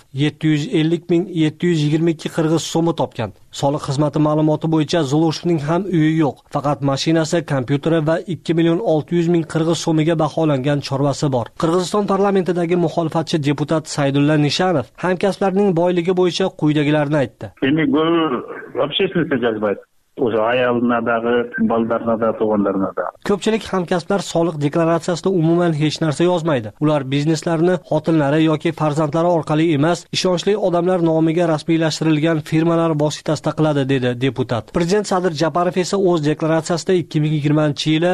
750.722 qirg'iz so'mi topgan. Soliq xizmati ma'lumoti bo'yicha Zuloshevning ham uyi yo'q, faqat mashinasi, kompyuteri va 2.600.000 qirg'iz so'miga baholangan chorvasi bor. Qirg'iziston parlamentidagi muxolifatchi deputat Saydulla Nishanov hamkasblarining boyligi bo'yicha quyidagilarni aytdi. Demak, bu общественность jazbaydi. O'sha ayolnadagi, baldarnada, tug'anlarnada. Ko'pchilik hamkasblar soliq deklaratsiyasida umuman hech narsa yozmaydi. Ular bizneslarini xotinlari yoki farzandlari orqali emas, ishonchli odamlar nomiga rasmiylashtirilgan firmalar vositasida qiladi, dedi deputat. Prezident Sadir Japarov esa o'z deklaratsiyasida 2020-yili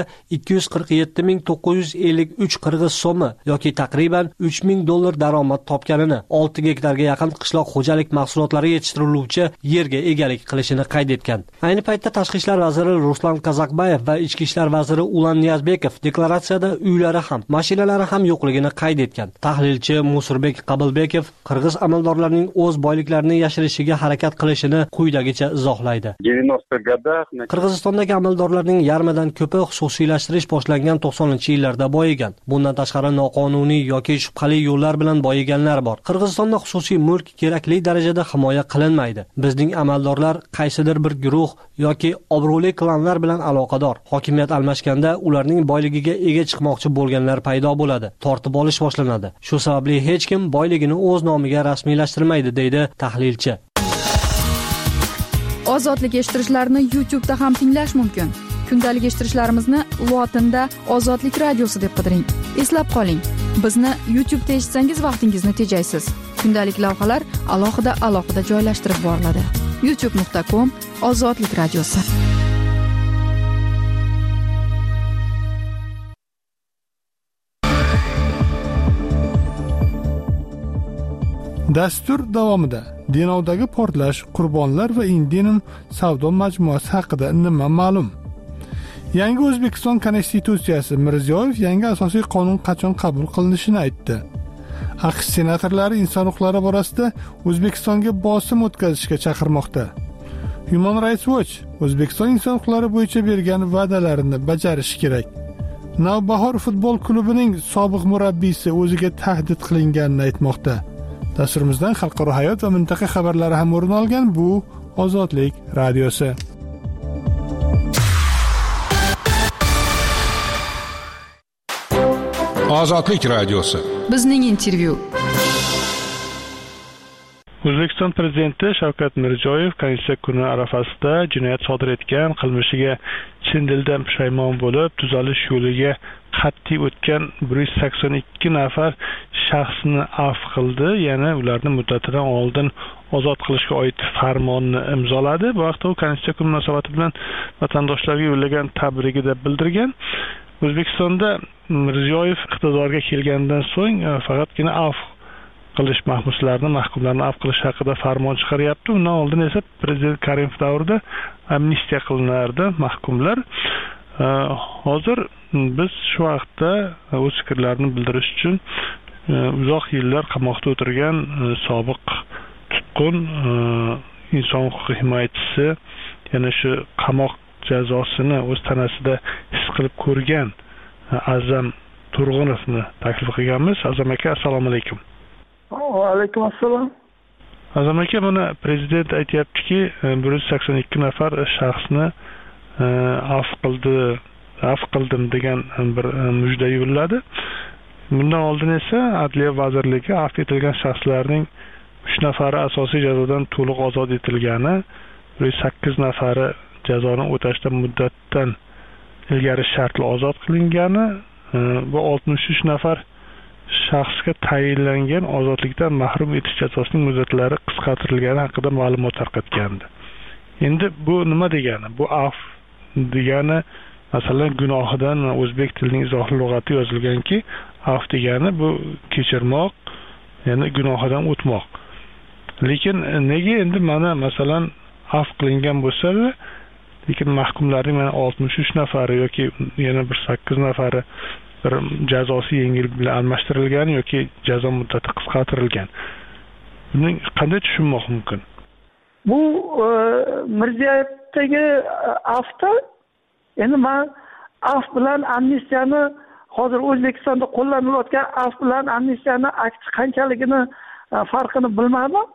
247.953 qirg'iz so'mi yoki taqriban $3.000 daromad topganini, 6 gektarga yaqin qishloq xo'jalik mahsulotlari yetishtiriluvchi yerga egalik qilishini qayd etgan. Ayni paytda Tashqi ishlar vaziri Ruslan Kazakbayev va Ichki ishlar vaziri Ulan Niyazbekov deklaratsiyada uylari ham, mashinalari ham yo'qligini qayd etgan. Tahlilchi Musurbek Qabilbekov qirg'iz amaldorlarining o'z boyliklarini yashirishiga harakat qilishini quyidagicha izohlaydi. Qirg'izistondagi amaldorlarning yarmidan ko'pi xususiylashtirish boshlangan 90-yillarda boyigan. Bundan tashqari noqonuniy yoki shubhali yo'llar bilan boyiganlar bor. Qirg'izistonda xususiy mulk kerakli darajada himoya qilinmaydi. Bizning amaldorlar qaysidir bir guruh yoki obro'li klanlar bilan aloqador. Hokimiyat almashganda ularning boyligiga ega chiqmoqchi bo'lganlar paydo bo'ladi. Tortib olish boshlanadi. Shu sababli hech kim boyligini o'z nomiga rasmiylashtirmaydi, deydi tahlilchi. Ozodlik eshittirishlarni YouTube'da ham tinglash mumkin. Kundalik eshittirishlarimizni lotinda Ozodlik radiosi deb qidiring. Eslab qoling, bizni YouTube'da eshitsangiz vaqtingizni tejaysiz. kundalik lavhalar alohida joylashtirib boriladi. youtube.com ozodlik radiosi. Dastur davomida Denovdagi portlash, qurbonlar va Indian savdo majmuasi haqida nima ma'lum? Yangi O'zbekiston Konstitutsiyasi: Mirziyoyev yangi asosiy qonun qachon qabul qilinishini aytdi. AQSh senatorlari inson huquqlari borasida O'zbekistonga bosim o'tkazishga chaqirmoqda. Human Rights Watch: O'zbekiston inson huquqlari bo'yicha bergan va'dalarini bajarish kerak. Navbahor futbol klubining sobiq murabbiysi o'ziga tahdid qilinganini aytmoqda. Dasturimizdan xalqaro hayot va mintaqa xabarlari ham o'rin olgan. Bu Ozodlik radiosi. Ozodlik radiosi. Bizning intervyu. O'zbekiston prezidenti Shavkat Mirziyoyev Konstitutsiya kuni arafasida jinoyat sodir etgan, qilmishiga chin dildan pushaymon bo'lib, tuzalish yo'liga qat'iy o'tgan 182 nafar shaxsni afv qildi, ya'ni ularni muddatidan oldin ozod qilishga oid farmonni imzoladi. Bu vaqtda u Konstitutsiya kuni munosabati bilan vatandoshlarga yo'llagan tabrigida bildirgan. O'zbekistonda Mirziyoyev iqtidorga kelgandan so'ng faqatgina afv qilish mahbuslarni, mahkumlarni afv qilish haqida farmon chiqaryapti. Undan oldin esa prezident Karimov davrida amnistiya qilinardi mahkumlar. Hozir biz shu vaqtda o'z fikrlarini bildirish uchun uzoq yillar qamoqda o'tirgan sobiq tutqun inson huquqi himoyachisi, yana shu qamoq jazosini o'z tanasida his qilib ko'rgan Azam Turg'unovni taklif qilganmiz. Azam aka, assalomu alaykum. Va alaykum assalom. Azam aka, buni prezident aytayaptiki, 182 nafar shaxsni afv qildim degan bir mujda yo'lladi. Bundan oldin esa Adliya vazirligi afv etilgan shaxslarning 3 nafari asosiy jazodan to'liq ozod etilgani, 8 nafari jazoni o'tashdan muddatdan ilgari shartli ozod qilingani va 63 nafar shaxsga tayinlangan ozodlikdan mahrum etish jazosining muddatlari qisqartirilgani haqida ma'lumot tarqatgandi. Endi bu nima degani? Bu afv degani, masalan, gunohidan o'zbek tilining izohli lug'ati yozilganki, afv degani bu kechirmoq, ya'ni gunohidan o'tmoq. Lekin nega endi mana masalan afv qilingan bo'lsa, lekin mahkumlarning mana 63 nafari yoki yana bir 8 nafari bir jazosi yengil bilan almashtirilgan yoki jazo muddati qisqartirilgan. Buni qanday tushunmoq mumkin? Bu Mirziyoyevdagi afvda, endi men afv bilan amnistiyani hozir O'zbekistonda qo'llanilayotgan afv bilan amnistiyani aksi qanchaligini farqini bilmadim.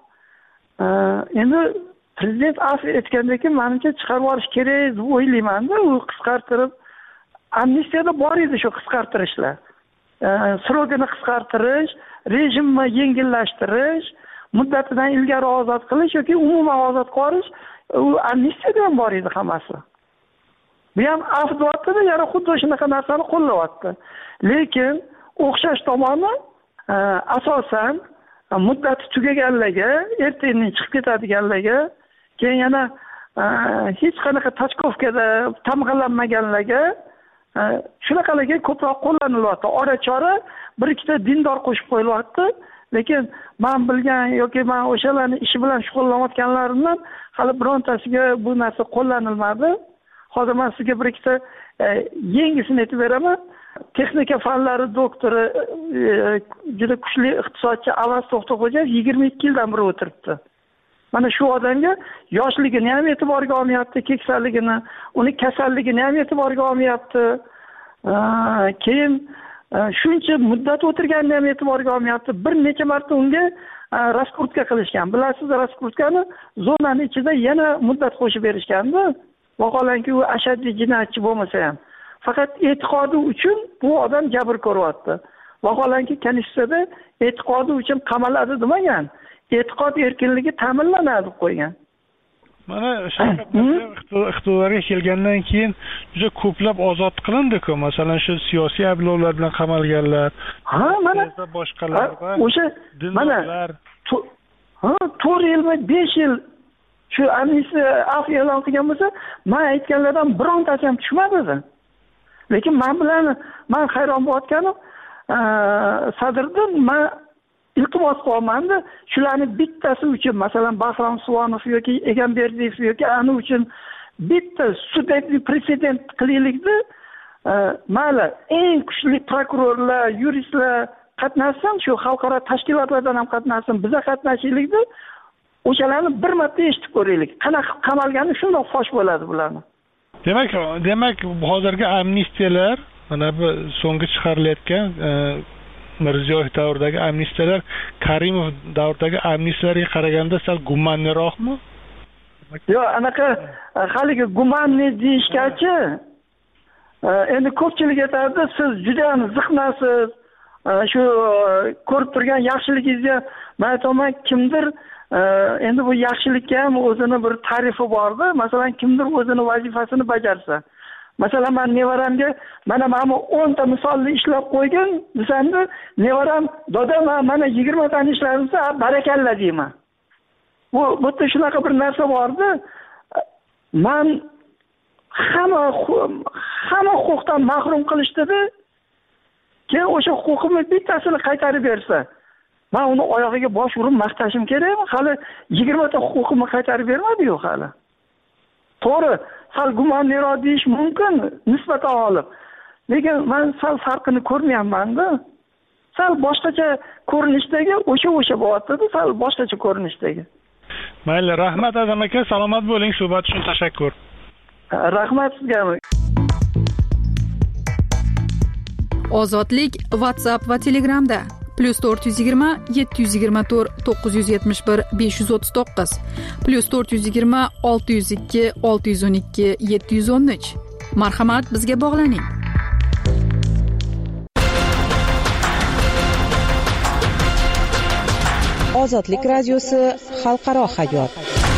Endi prezident afv etgandan keyin menimcha chiqarib olish kerak deb o'ylayman-da, u qisqartirib amnistiyada bor edi shu qisqartirishlar. Srogini qisqartirish, rejimni yengillashtirish, muddatidan ilgari ozod qilish yoki umuman ozod qilish, u amnistiyada ham bor edi hammasi. Bu ham afv deyapti-da, yana xuddi shunaqa narsani qo'llayapti. Lekin o'xshash tomoni asosan muddati tugaganlarga, ertadan chiqib ketadiganlarga, keyin yana hech qanaqa tachkovkada tamg'alanmaganlarga, shunaqalarga ko'proq qo'llanilyapti. Ora-chora bir ikkita dindor qo'shib qo'yilyapti. Lekin men bilgan yoki men o'shalarni ishi bilan shug'ullanayotganlarimdan hali birontasiga bu narsa qo'llanilmadi. Hozir men sizga bir ikkita yangisini aytib beraman. Texnika fanlari doktori, juda kuchli iqtisodchi Avaz To'xtaxo'jayev 22 yildan beri o'tiribdi. Mana shu odamga yoshligini ham e'tiborga olmayapti, keksaligini, uni kasalligini ham e'tiborga olmayapti. Keyin shuncha muddat o'tirganini ham e'tiborga olmayapti. Bir necha marta unga raskrutka qilishgan. Bilasiz, raskrutkani zonani ichida yana muddat qo'shib berishganda, vaholanki u ashaddiy jinoyatchi bo'lmasa ham. Faqat e'tiqodi uchun bu odam jabr ko'ryapti. Vaholanki Konstitutsiyada e'tiqodi uchun qamaladi demagan. E'tiqod erkinligi ta'minlanadi deb qo'ygan. Mana iqtidorga kelgandan keyin juda ko'plab ozod qilindi-ku. Masalan, shu siyosiy ayblovlar bilan qamalganlar, mana boshqalar va o'sha mana 4 yilmi 5 yil shu amnistiya afv e'lon qilgan bo'lsa, men aytganlardan birontasi ham tushmadi. Lekin men hayron bo'layotganim, sadrdan men iltimos qilyapman-da, shularni bittasi uchun, masalan, Bahrom Suvonov yoki Egamberdiyev yoki ani uchun bitta sudetli president qilaylikda, mayli eng kuchli prokurorlar, yuristlar qatnashsin, shu xalqaro tashkilotlardan ham qatnashsin, biza qatnashaylikda, o'shalarni bir marta eshitib ko'raylik. Qanaqa qamalgani shundoq fosh bo'ladi bularni. Demak, hozirgi amnistiyalar, mana bu so'nggi chiqarilayotgan Mirziyoyev davridagi amnistiyalar Karimov davridagi amnistiyalarga qaraganda sal gumonliroqmi? Yo'q, anaqa haligi gumonli deyishgachi, endi ko'pchilik aytadi, siz juda ham ziqnasiz, shu ko'rib turgan yaxshiligingizni men aytaman, kimdir endi bu yaxshilikka ham o'zini bir ta'rifi bor-da. Masalan, kimdir o'zini vazifasini bajarsa. Masalan, men nevaramga mana 10 ta misolni ishlab qo'ygan desamda, nevaram, "Doda, mana 20 ta ishladimsa, barakalla" deyman. Bu bitta shunaqa bir narsa bor-da. Men hamma huquqdan mahrum qilishdi-da. Keyin o'sha huquqimni bittasini qaytarib bersa, men uni oyog'iga bosh urib maqtashim kerakmi? Hali 20 ta huquqimni qaytarib bermadi-yu hali. To'g'ri, sal gumonliroq deyish mumkin nisbatan olib. Lekin men sal farqini ko'rmayapman-da. Sal boshqacha ko'rinishdagi o'sha bo'lyapti-da, sal boshqacha ko'rinishdagi. Mayli, rahmat Adam aka, salomat bo'ling, suhbat uchun tashakkur. Rahmat sizga. Ozodlik WhatsApp va Telegramda +420 724 971 539 +420 602 612 713. Marhamat, bizga bog'laning. Ozodlik radiosi xalqaro hayot.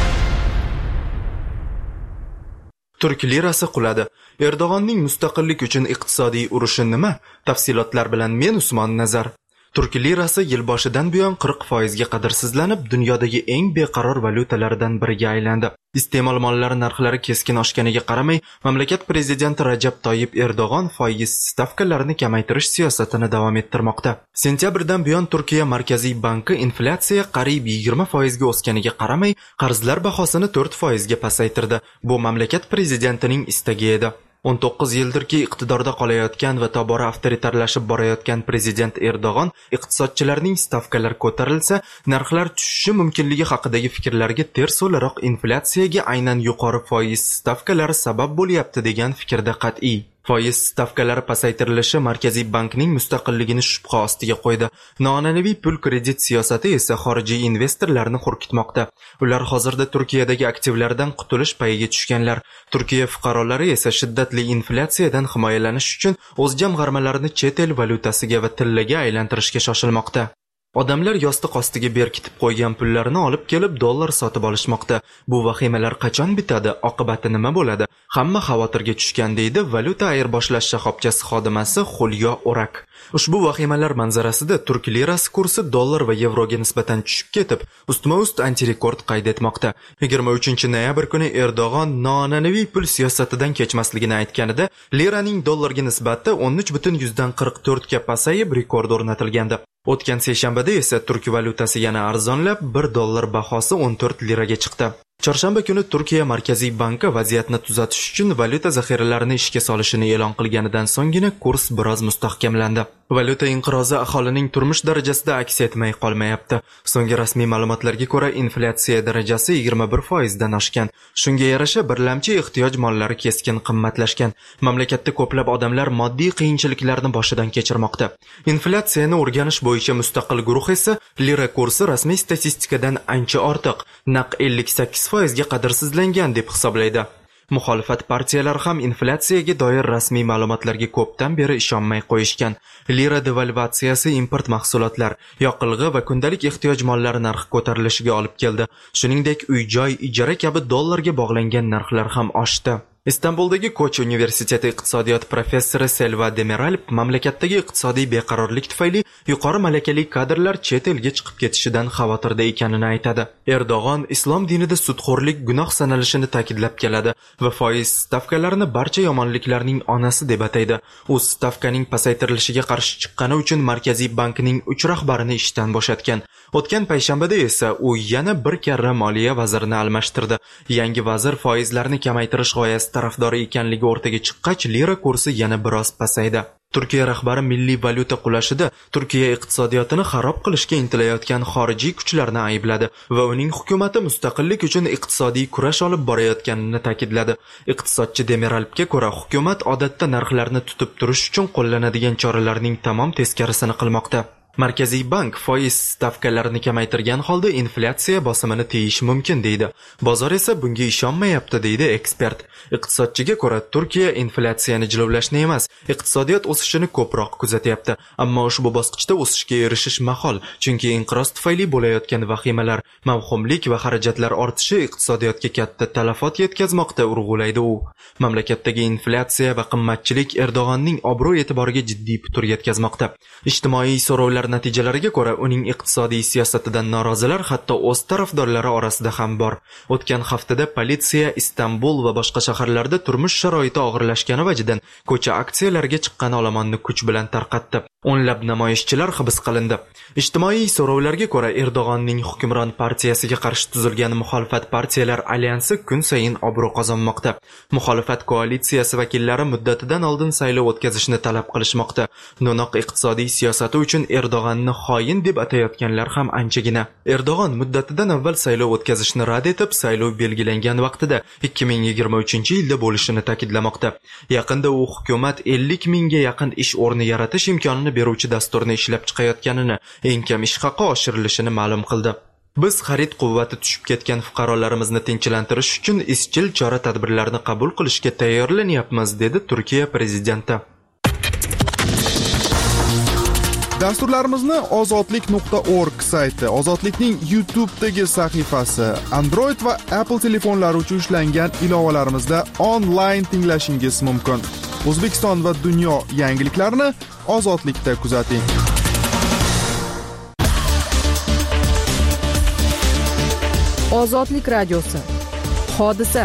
Turk lirasi quladi. Erdo'g'onning mustaqillik uchun iqtisodiy urushi nima? Tafsilotlar bilan men Usmon Nazar. Turk lirasi yil boshidan buyon 40% ga qadrsizlanib, dunyodagi eng beqaror valyutalardan biriga aylandi. Iste'mol mollari narxlari keskin oshganiga qaramay, mamlakat prezidenti Rajab Toyyib Erdo'g'on foiz stavkalarini kamaytirish siyosatini davom ettirmoqda. Sentyabrdan buyon Turkiya Markaziy banki inflyatsiya qariyb 20% ga o'sganiga qaramay, qarzlar bahosini 4% ga pasaytirdi. Bu mamlakat prezidentining istagi edi. 19 yildirki iqtidorda qolayotgan va tobora avtoritarlashib borayotgan prezident Erdo'g'on iqtisodchilarning stavkalari ko'tarilsa, narxlar tushishi mumkinligi haqidagi fikrlarga ters o'laroq inflyatsiyaga aynan yuqori foiz stavkalari sabab bo'lyapti degan fikrda qat'iy. Foiz stavkalari pasaytirilishi Markaziy bankning mustaqilligini shubha ostiga qo'ydi. Noan'anaviy pul kredit siyosati esa xorijiy investorlarni hurkitmoqda. Ular hozirda Turkiyadagi aktivlardan qutulish payiga tushganlar. Turkiya fuqarolari esa shiddatli inflyatsiyadan himoyalanish uchun o'z jamg'armalarini chet el valyutasiga va tillaga aylantirishga shoshilmoqda. Odamlar yostiq ostiga berkitib qo'ygan pullarini olib kelib dollar sotib olishmoqda. Bu vahimalar qachon bitadi? Oqibati nima bo'ladi? Hamma xavotirga tushgan deydi valyuta ayirboshlash shoxobchasi xodimasi Xulyo Orak. Ushbu vahimalar manzarasida turk lirasi kursi dollar va yevroga nisbatan tushib ketib, ustma-ust antirekord qayd etmoqda. 23-noyabr kuni Erdo'g'on noan'anaviy pul siyosatidan kechmasligini aytganida, liraning dollarga nisbati 13.44 ga pasayib rekord o'rnatilgandi. O'tgan seshanbada esa turk valyutasi yana arzonlab, 1 dollar bahosi 14 liraga chiqdi. Chorshanba kuni Turkiya Markaziy banki vaziyatni tuzatish uchun valyuta zaxiralarini ishga solishini e'lon qilganidan so'nggina kurs biroz mustahkamlandi. Valyuta inqirozi aholining turmush darajasida aks etmay qolmayapti. So'nggi rasmiy ma'lumotlarga ko'ra, inflyatsiya darajasi 21% dan oshgan. Shunga yarasha birlamchi ehtiyoj mollari keskin qimmatlashgan. Mamlakatda ko'plab odamlar moddiy qiyinchiliklarni boshidan kechirmoqda. Inflyatsiyani o'rganish bo'yicha mustaqil guruh esa lira kursi rasmiy statistikadan ancha ortiq, naq 58% ga qadrsizlangan deb hisoblaydi. Muxolifat partiyalari ham inflyatsiyaga doir rasmiy ma'lumotlarga ko'pdan beri ishonmay qo'yishgan. Lira devalvatsiyasi import mahsulotlar, yoqilg'i va kundalik ehtiyoj mollari narxi ko'tarilishiga olib keldi. Shuningdek, uy-joy, ijara kabi dollarga bog'langan narxlar ham oshdi. Istanbuldagi Koch universiteti iqtisodiyot professori Selva Demiralp mamlakatdagi iqtisodiy beqarorlik tufayli yuqori malakali kadrlar chet elga chiqib ketishidan xavotirda ekanini aytadi. Erdo'g'on islom dinida sudxo'rlik gunoh sanalishini ta'kidlab keladi va foiz stavkalarini barcha yomonliklarning onasi deb ataydi. U stavkaning pasaytirilishiga qarshi chiqqani uchun Markaziy bankning 3 rahbarini ishdan bo'shatgan. O'tgan payshanbada esa u yana bir karra moliya vazirini almashtirdi. Yangi vazir foizlarni kamaytirish g'oyasi tarafdori ekanligi o'rtaga chiqqach, lira kursi yana biroz pasaydi. Turkiya rahbari milliy valyuta qulashida Turkiya iqtisodiyotini xarob qilishga intilayotgan xorijiy kuchlarni aybladi va uning hukumatı mustaqillik uchun iqtisodiy kurash olib borayotganini ta'kidladi. Iqtisodchi Demiralpga ko'ra, hukumat odatda narxlarni tutib turish uchun qo'llanadigan choralarning tamom teskarisini qilmoqda. Markaziy bank foiz stavkalarini kamaytirgan holda inflyatsiya bosimini tiyish mumkin deydi. Bozor esa bunga ishonmayapti deydi ekspert. Iqtisodchiga ko'ra, Turkiya inflyatsiyani jilovlashni emas, iqtisodiyot o'sishini ko'proq kuzatyapti. Ammo ushbu bosqichda o'sishga erishish mahol, chunki inqiroz tufayli bo'layotgan vahimalar, mavhumlik va xarajatlar ortishi iqtisodiyotga katta talafot yetkazmoqda, urg'ulaydi u. Mamlakatdagi inflyatsiya va qimmatchilik Erdo'g'onning obro'-e'tiboriga jiddiy putur yetkazmoqda. Ijtimoiy so'rovlar natijalariga ko'ra, uning iqtisodiy siyosatidan norozilar hatto o'z tarafdorlari orasida ham bor. O'tgan haftada politsiya Istanbul va boshqa shaharlarda turmush sharoiti og'irlashgani vajidan ko'cha aksiyalariga chiqqan olomonni kuch bilan tarqatdi. O'nlab namoyishchilar hibs qilindi. Ijtimoiy so'rovlarga ko'ra, Erdo'g'onning hukmron partiyasiga qarshi tuzilgan muxolifat partiyalar alyansi kun sayin obro' qozonmoqda. Muxolifat koalitsiyasi vakillari muddatidan oldin saylov o'tkazishni talab qilishmoqda. No'noq iqtisodiy siyosati uchun Erdo'g'onni xoin deb atayotganlar ham anchagina. Erdo'g'on muddatidan avval saylov o'tkazishni rad etib, saylov belgilangan vaqtida 2023-yilda bo'lishini ta'kidlamoqda. Yaqinda u hukumat 50 mingga yaqin ish o'rni yaratish imkonini beruvchi dasturni ishlab chiqayotganini, eng kam ish haqi oshirilishini ma'lum qildi. Biz xarid quvvati tushib ketgan fuqarolarimizni tinchlantirish uchun izchil chora-tadbirlarni qabul qilishga tayyorlanyapmiz, dedi Turkiya prezidenti. Dasturlarimizni ozodlik.org sayti, Ozodlikning YouTube'dagi sahifasi, Android va Apple telefonlari uchun ishlangan ilovalarimizda onlayn tinglashingiz mumkin. O'zbekiston va dunyo yangiliklarini Ozodlikda kuzating. Ozodlik radiosi. Hodisa.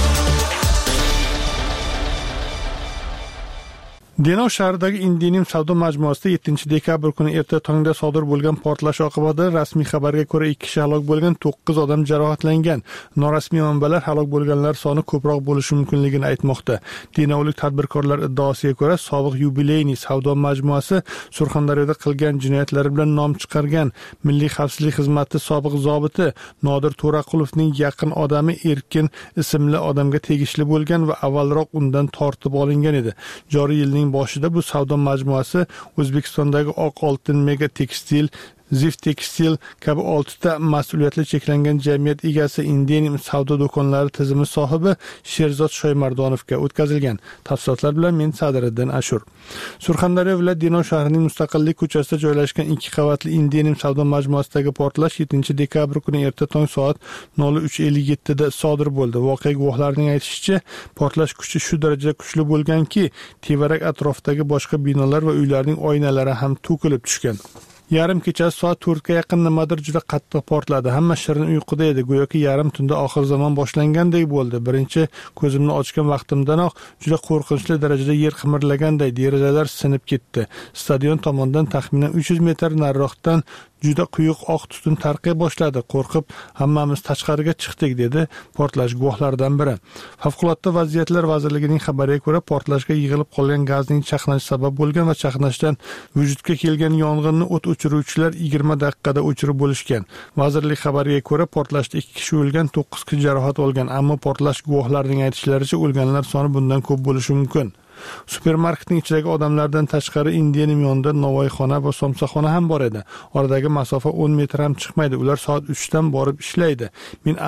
Denov shahridagi Indinim savdo majmuasida 7-dekabr kuni erta tongda sodir bo'lgan portlash oqibatida rasmiy xabarga ko'ra 2 kishi halok bo'lgan, 9 odam jarohatlangan. Norasmiy manbalar halok bo'lganlar soni ko'proq bo'lishi mumkinligini aytmoqda. Denovlik tadbirkorlar iddaosiga ko'ra, sobiq yubileyniy savdo majmuasi Surxondaryoda qilgan jinoyatlari bilan nom chiqargan Milliy xavfsizlik xizmati sobiq zobiti Nodir To'raqulovning yaqin odami Erkin ismli odamga tegishli bo'lgan va avvalroq undan tortib olingan edi. Joriy yilning boshida bu savdo majmuasi O'zbekistondagi Oq oltin Mega Tekstil, Zif Tekstil kabi 6 ta mas'uliyatli cheklangan jamiyat egasi Indinim savdo do'konlari tizimi sohibi Sherzod Shoymardonovga o'tkazilgan. Tafsilotlar bilan men Sadiriddin Ashur. Surxondaryo viloyat Denov shahrining Mustaqillik ko'chasida joylashgan 2 qavatli Indinim savdo majmuasidagi portlash 7-dekabr kuni erta tong soat 03:57 da sodir bo'ldi. Voqea guvohlarining aytishicha, portlash kuchi shu darajada kuchli bo'lganki, tevarak atrofidagi boshqa binolar va uylarning oynalari ham to'kilib tushgan. Yarim kecha soat 4 ga yaqin nimadir juda qattiq portladi. Hamma shirin uyquda edi. Go'yoki yarim tunda oxir zamon boshlangandek bo'ldi. Birinchi ko'zimni ochgan vaqtimdanoq juda qo'rqinchli darajada yer qimirlaganday, derazalar sinib ketdi. Stadion tomondan taxminan 300 metr nariroqdan juda quyuq oq tutun tarqay boshladi. Qo'rqib hammamiz tashqariga chiqdik, dedi portlash guvohlaridan biri. Favqulodda vaziyatlar vazirligining xabariga ko'ra, portlashga yig'ilib qolgan gazning chaqnashi sabab bo'lgan va chaqnashdan vujudga kelgan yong'inni o't o'chiruvchilar 20 daqiqada o'chirib bo'lishgan. Vazirlik xabariga ko'ra, portlashda 2 kishi o'lgan, 9 kishi jarohat olgan, ammo portlash guvohlarining aytishlaricha o'lganlar soni bundan ko'p bo'lishi mumkin. Supermarketning ichidagi odamlardan tashqari Indinim yonida novvoyxona va somsaxona ham bor edi. Oradagi masofa 10 metr ham chiqmaydi. Ular soat 3 dan borib ishlaydi. Men aniq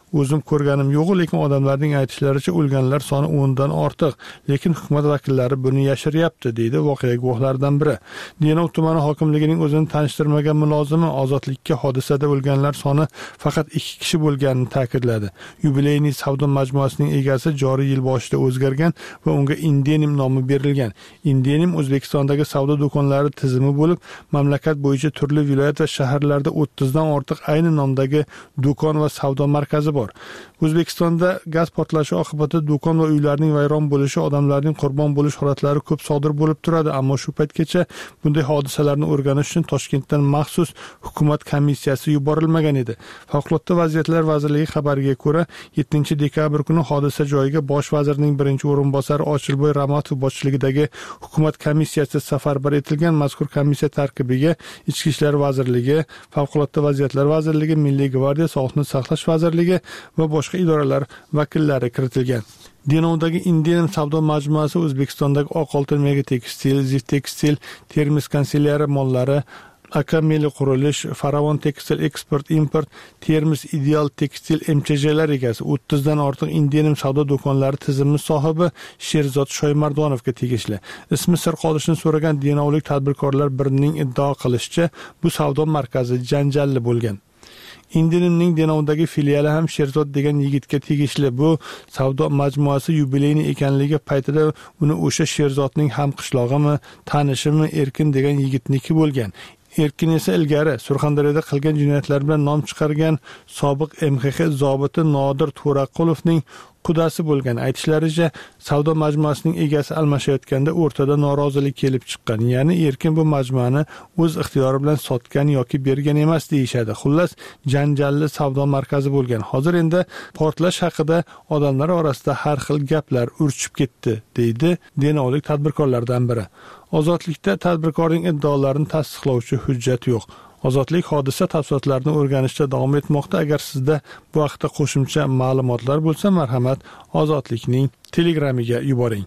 o'zim ko'rganim yo'q, lekin odamlarning aytishlaricha o'lganlar soni 10 dan ortiq, lekin hukumat vakillari buni yashiryapti, deydi voqea guvohlaridan biri. Denov tumani hokimligining o'zini tanishtirmagan mulozimi ozodlikka hodisada o'lganlar soni faqat 2 kishi bo'lganini ta'kidladi. Yubileyniy savdo majmuasining egasi joriy yil boshida o'zgargan va unga Indenim nomi berilgan. Indenim O'zbekistondagi savdo do'konlari tizimi bo'lib, mamlakat bo'yicha turli viloyat va shaharlarda 30 dan ortiq ayni nomdagi do'kon va savdo markazi bor. O'zbekistonda gaz portlashi oqibatida do'kon va uylarning vayron bo'lishi, odamlarning qurbon bo'lish holatlari ko'p sodir bo'lib turadi, ammo shu paytgacha bunday hodisalarni o'rganish uchun Toshkentdan maxsus hukumat komissiyasi yuborilmagan edi. Favqulodda vaziyatlar vazirligi xabariga ko'ra, 7-dekabr kuni hodisa joyiga bosh vazirning birinchi o'rinbosari Ochilboy Ramatov boshchiligidagi hukumat komissiyasi safarbar etilgan. Mazkur komissiya tarkibiga Ichki ishlar vazirligi, Favqulodda vaziyatlar vazirligi, Milliy gvardiya, Sog'liqni saqlash vazirligi va boshqa idoralar vakillari kiritilgan. Denovdagi Indenim savdo majmuasi O'zbekistondagi Oq oltin mega tekstil, Ziv tekstil, Termiz kanselyari mollari, Akameli qurilish, Faravon tekstil eksport import, Termiz ideal tekstil MCJlar egasi 30 dan ortiq Indenim savdo do'konlari tizimi sohibi Sherzod Shoymardonovga tegishli. Ismi sir qolishini so'ragan denovlik tadbirkorlar birining iddao qilishicha, bu savdo markazi janjalli bo'lgan. Indenimning Denovdagi filiali ham Sherzod degan yigitga tegishli. Bu savdo majmuasi yubileyni ekanligi paytida uni o'sha Sherzodning ham qishlog'imi, tanishimi Erkin degan yigitniki bo'lgan. Erkin esa ilgari Surxondaryoda qilgan jinoyatlar bilan nom chiqargan sobiq MXX zobiti Nodir To'raqulovning qudasi bo'lgan. Aytishlaricha, savdo majmuasining egasi almashayotganda o'rtada norozilik kelib chiqqan. Ya'ni Erkin bu majmuani o'z ixtiyori bilan sotgan yoki bergan emas deyishadi. Xullas, janjalli savdo markazi bo'lgan. Hozir endi portlash haqida odamlar orasida har xil gaplar urchib ketdi, deydi denovlik tadbirkorlardan biri. Ozodlikda tadbirkorning iddaolarini tasdiqlovchi hujjat yo'q. Ozodlik hodisa tafsilotlarini o'rganishda davom etmoqda. Agar sizda bu haqda qo'shimcha ma'lumotlar bo'lsa, marhamat, Ozodlikning Telegramiga yuboring.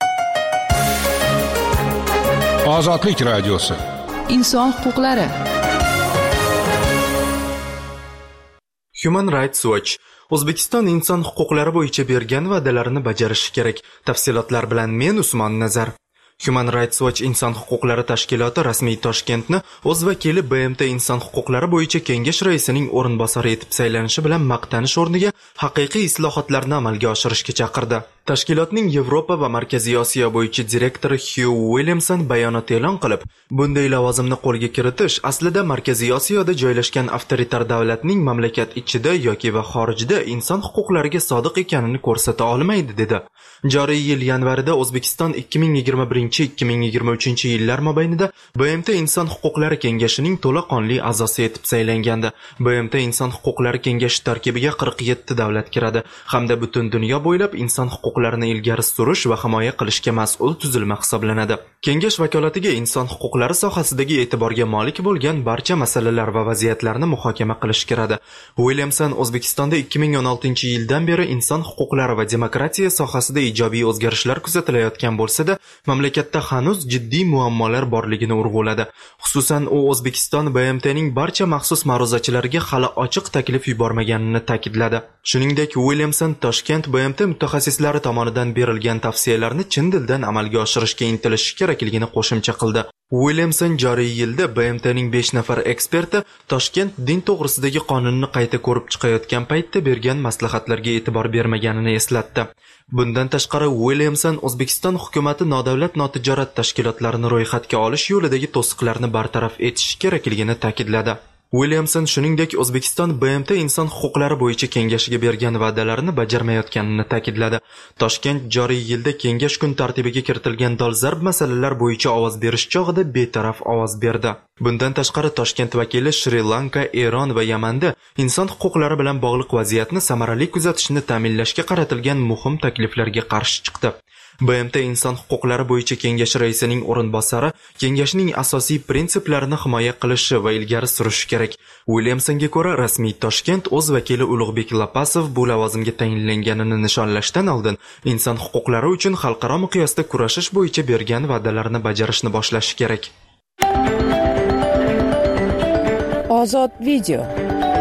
Ozodlik radiosi. Inson huquqlari. Human Rights Watch O'zbekiston inson huquqlari bo'yicha bergan va'dalarini bajarishi kerak. Tafsilotlar bilan men Usmon Nazar. Human Rights Watch inson huquqlari tashkiloti rasmiy Toshkentni o'z vakili BMT inson huquqlari bo'yicha kengash raisining o'rinbosari etib saylanishi bilan maqtanish o'rniga haqiqiy islohotlarni amalga oshirishga chaqirdi. Tashkilotning Yevropa va Markaziy Osiyo bo'yicha direktori Hugh Williamson bayonot e'lon qilib, bunday lavozimni qo'lga kiritish aslida Markaziy Osiyoda joylashgan avtoritar davlatning mamlakat ichida yoki va xorijda inson huquqlariga sodiq ekanini ko'rsata olmaydi, dedi. Joriy yil yanvarida O'zbekiston 2021-2023 yillar mobaynida BMT inson huquqlari kengashining to'laqonli a'zosi etib saylangandi. BMT inson huquqlari kengashi tarkibiga 47 davlat kiradi hamda butun dunyo bo'ylab inson huquqlarini ilgari surish va himoya qilishga mas'ul tuzilma hisoblanadi. Kengash vakolatiga inson huquqlari sohasidagi e'tiborga molik bo'lgan barcha masalalar va vaziyatlarni muhokama qilish kiradi. Williamson O'zbekistonda 2016-yildan beri inson huquqlari va demokratiya sohasida ijobiy o'zgarishlar kuzatilayotgan bo'lsa-da, mamlakatda hanuz jiddiy muammolar borligini urg'uladi. Xususan, u O'zbekiston BMTning barcha maxsus ma'ruzachilariga hali ochiq taklif yubormaganini ta'kidladi. Shuningdek, Williamson Toshkent BMT mutaxassislari tomonidan berilgan tavsiyalarni chin dildan amalga oshirishga intilish kerakligini qo'shimcha qildi. Williamson joriy yilda BMTning 5 nafar eksperti Toshkent din to'g'risidagi qonunni qayta ko'rib chiqayotgan paytda bergan maslahatlarga e'tibor bermaganini eslatdi. Bundan tashqari, Williamson O'zbekiston hukumatı nodavlat notijorat tashkilotlarini ro'yxatga olish yo'lidagi to'siqlarni bartaraf etish kerakligini ta'kidladi. Williamson shuningdek O'zbekiston BMT inson huquqlari bo'yicha kengashiga bergan va'dalarini bajarmayotganini ta'kidladi. Toshkent joriy yilda kengash kun tartibiga kiritilgan dolzarb masalalar bo'yicha ovoz berish chog'ida betaraf ovoz berdi. Bundan tashqari Toshkent vakili Shri Lanka, Eron va Yamanda inson huquqlari bilan bog'liq vaziyatni samarali kuzatishni ta'minlashga qaratilgan muhim takliflarga qarshi chiqdi. BMT inson huquqlari bo'yicha kengash raisining o'rinbosari kengashning asosiy prinsiplarini himoya qilishi va ilgari surishi kerak. Williamsonga ko'ra, rasmiy Toshkent o'z vakili Ulug'bek Lapasov bu lavozimga tayinlanganini nishonlashdan oldin inson huquqlari uchun xalqaro miqyosda kurashish bo'yicha bergan va'dalarini bajarishni boshlashi kerak. Ozod video.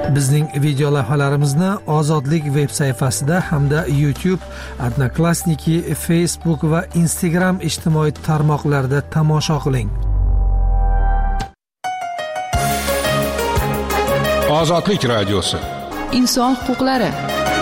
Bizning video lavhalarimizni Ozodlik veb sayfasida hamda YouTube, Odnoklassniki, Facebook va Instagram ijtimoiy tarmoqlarida tomosha qiling. Ozodlik radiosi. Inson huquqlari.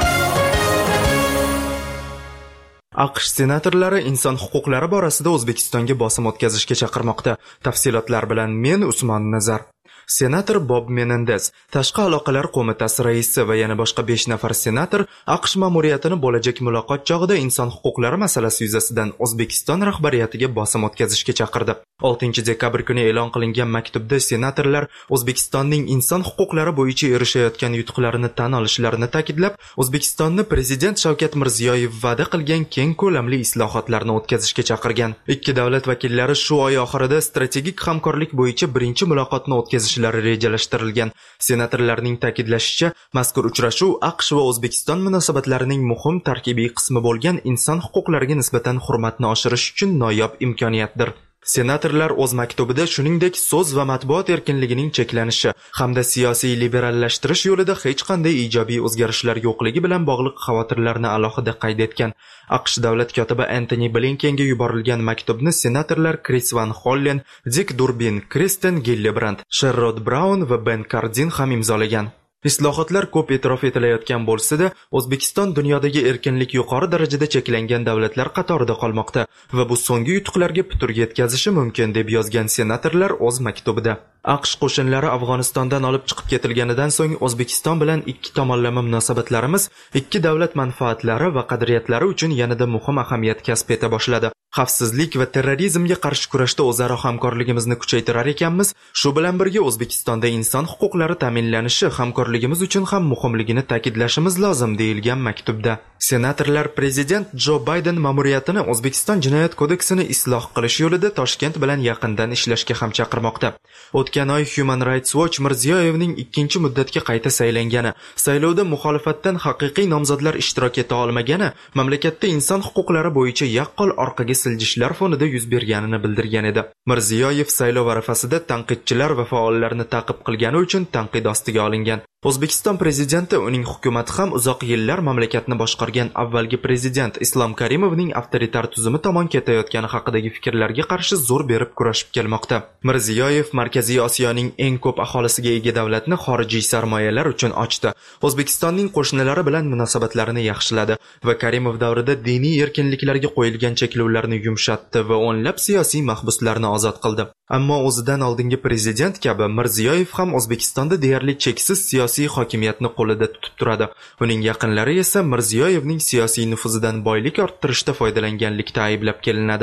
AQSh senatorlari inson huquqlari borasida O'zbekistonga bosim o'tkazishga chaqirmoqda. Tafsilotlar bilan men Usmon Nazar. Senator Bob Menendez, Tashqi aloqalar qo'mitasi raisi va yana boshqa 5 nafar senator AQSh ma'muriyatini bo'lajak muloqot chog'ida inson huquqlari masalasi yuzasidan O'zbekiston rahbariyatiga bosim o'tkazishga chaqirdi. 6 dekabr kuni e'lon qilingan maktubda senatorlar O'zbekistonning inson huquqlari bo'yicha erishayotgan yutuqlarini tan olishlarini ta'kidlab, O'zbekistonni prezident Shavkat Mirziyoyev va'da qilgan keng ko'lamli islohotlarni o'tkazishga chaqirgan. Ikki davlat vakillari shu oy oxirida strategik hamkorlik bo'yicha birinchi muloqotni o'tkazish rejalashtirilgan. Senatorlarning ta'kidlashicha, mazkur uchrashuv AQSh va O'zbekiston munosabatlarining muhim tarkibiy qismi bo'lgan inson huquqlariga nisbatan hurmatni oshirish uchun noyob imkoniyatdir. Senatorlar o'z maktubida shuningdek so'z va matbuot erkinligining cheklanishi hamda siyosiy liberallashtirish yo'lida hech qanday ijobiy o'zgarishlar yo'qligi bilan bog'liq xavotirlarni alohida qayd etgan. AQSh davlat kotibi Antony Blinkenga yuborilgan maktubni senatorlar Chris Van Hollen, Dick Durbin, Kristen Gillibrand, Sherrod Brown va Ben Cardin ham imzolagan. Islohotlar ko'p e'tirof etilayotgan bo'lsa-da, O'zbekiston dunyodagi erkinlik yuqori darajada cheklangan davlatlar qatorida qolmoqda va bu so'nggi yutuqlarga putur yetkazishi mumkin deb yozgan senatorlar o'z maktubida. AQSh qo'shinlari Afg'onistondan olib chiqib ketilganidan so'ng O'zbekiston bilan ikki tomonlama munosabatlarimiz ikki davlat manfaatlari va qadriyatlari uchun yanada muhim ahamiyat kasb eta boshladi. Xavfsizlik va terrorizmga qarshi kurashda o'zaro hamkorligimizni kuchaytirar ekanmiz. Shu bilan birga O'zbekistonda inson huquqlari ta'minlanishi hamkorligimiz uchun ham muhimligini ta'kidlashimiz lozim deyilgan maktubda. Senatorlar prezident Jo Bayden ma'muriyatini O'zbekiston jinoyat kodeksini isloh qilish yo'lida Toshkent bilan yaqindan ishlashga ham chaqirmoqda. O'tgan oy Human Rights Watch Mirziyoyevning 2 muddatga qayta saylangani, saylovda muxolifatdan haqiqiy nomzodlar ishtirok eta olmagani, mamlakatda inson huquqlari bo'yicha yaqqol orqaga siljishlar fonida yuz berganini bildirgan edi. Mirziyoyev saylov arafasida tanqidchilar va faollarni ta'qib qilgani uchun tanqid ostiga olingan. O'zbekiston prezidenti uning hukumati ham uzoq yillar mamlakatni boshqargan avvalgi prezident Islom Karimovning avtoritar tuzumi tomon ketayotgani haqidagi fikrlarga qarshi zo'r berib kurashib kelmoqda. Mirziyoyev Markaziy Osiyoning eng ko'p aholisiga ega davlatni xorijiy sarmoyalar uchun ochdi. O'zbekistonning qo'shnilari bilan munosabatlarini yaxshiladi va Karimov davrida diniy erkinliklarga qo'yilgan cheklovlarni yumshatdi va o'nlab siyosiy mahbuslarni ozod qildi. Ammo o'zidan oldingi prezident kabi Mirziyoyev ham O'zbekistonda deyarli cheksiz siyosiy hokimiyatni qo'lida tutib turadi. Uning yaqinlari esa Mirziyoyevning siyosiy nufuzidan boylik orttirishda foydalanganlikda ayblab kelinadi.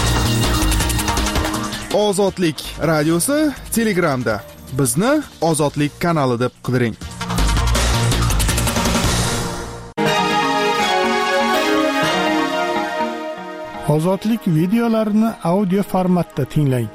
Ozodlik radiosi Telegramda. Bizni Ozodlik kanali deb qidiring. Ozodlik videolarini audio formatda tinglang.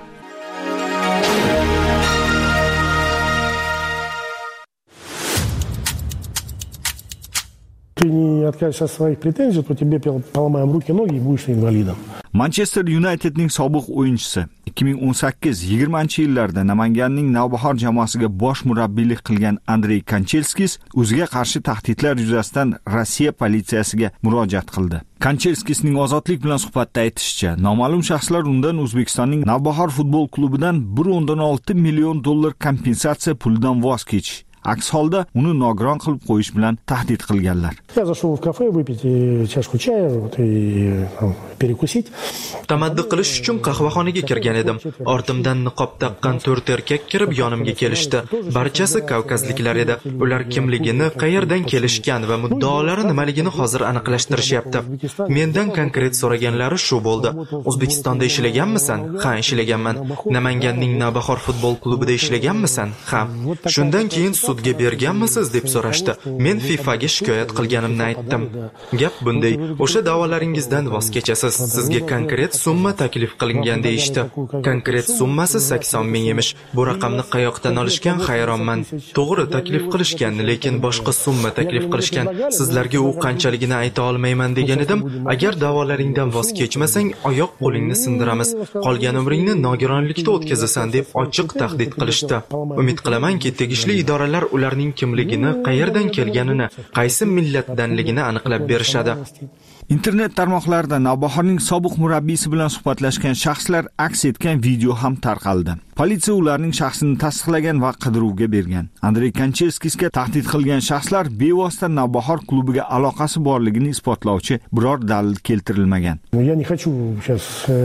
Ты не откажешься от своих претензий, то тебе поломаем руки, ноги и будешь инвалидом. Manchester Unitedning sobiq o'yinchisi 2018-20-yillarda Namanganning Navbahor jamoasiga bosh murabbiylik qilgan Andrey Kanchelskis o'ziga qarshi tahdidlar yuzasidan Rossiya politsiyasiga murojaat qildi. Kanchelskisning Ozodlik bilan suhbatda aytishicha, noma'lum shaxslar undan O'zbekistonning Navbahor futbol klubidan $1.6 million kompensatsiya pulidan voz kechish, aks holda uni nogiron qilib qo'yish bilan tahdid qilganlar. Я зашел в кафе выпить чашку чая, вот и перекусить. Tamaddi qilish uchun qahvaxonaga kirgan edim. Ortimdan niqob taqqan 4 erkak kirib yonimga kelishdi. Barchasi kavkazliklar edi. Ular kimligini, qayerdan kelishgan va muddaolari nimaligini hozir aniqlashtirishyapti. Mendan konkret so'raganlari shu bo'ldi. O'zbekistonda ishlaganmisan? Ha, ishlaganman. Namanganning Navbahor futbol klubida ishlaganmisan? Ha. Shundan keyin sudga berganmisiz deb so'rashdi. Men FIFA ga shikoyat qilganimni aytdim. Gap bunday. O'sha da'volaringizdan voz kechasiz. Sizga konkret summa taklif qilingan deyishdi. Konkret summasi 80 ming emish. Bu raqamni qayoqdan olishgan hayronman. To'g'ri taklif qilishgan, lekin boshqa summa taklif qilishgan. Sizlarga u qanchaligini ayta olmayman degan edim. Agar da'volaringdan voz kechmasang, oyoq qo'lingni sindiramiz. Qolgan umringni nogironlikda o'tkazasan deb ochiq tahdid qilishdi. Umid qilamanki, tegishli idoralar shifokorlar ularning kimligini, qayerdan kelganini, qaysi millatdanligini aniqlab berishadi. Internet tarmoqlarida Navbahorning sobiq murabbiysi bilan suhbatlashgan shaxslar aks etgan video ham tarqaldi. Politsiya ularning shaxsini tasdiqlagan va qidiruvga bergan. Andrey Kanchelskisga tahdid qilgan shaxslar bevosita Navbahor klubiga aloqasi borligini isbotlovchi biror dalil keltirilmagan. Я не хочу сейчас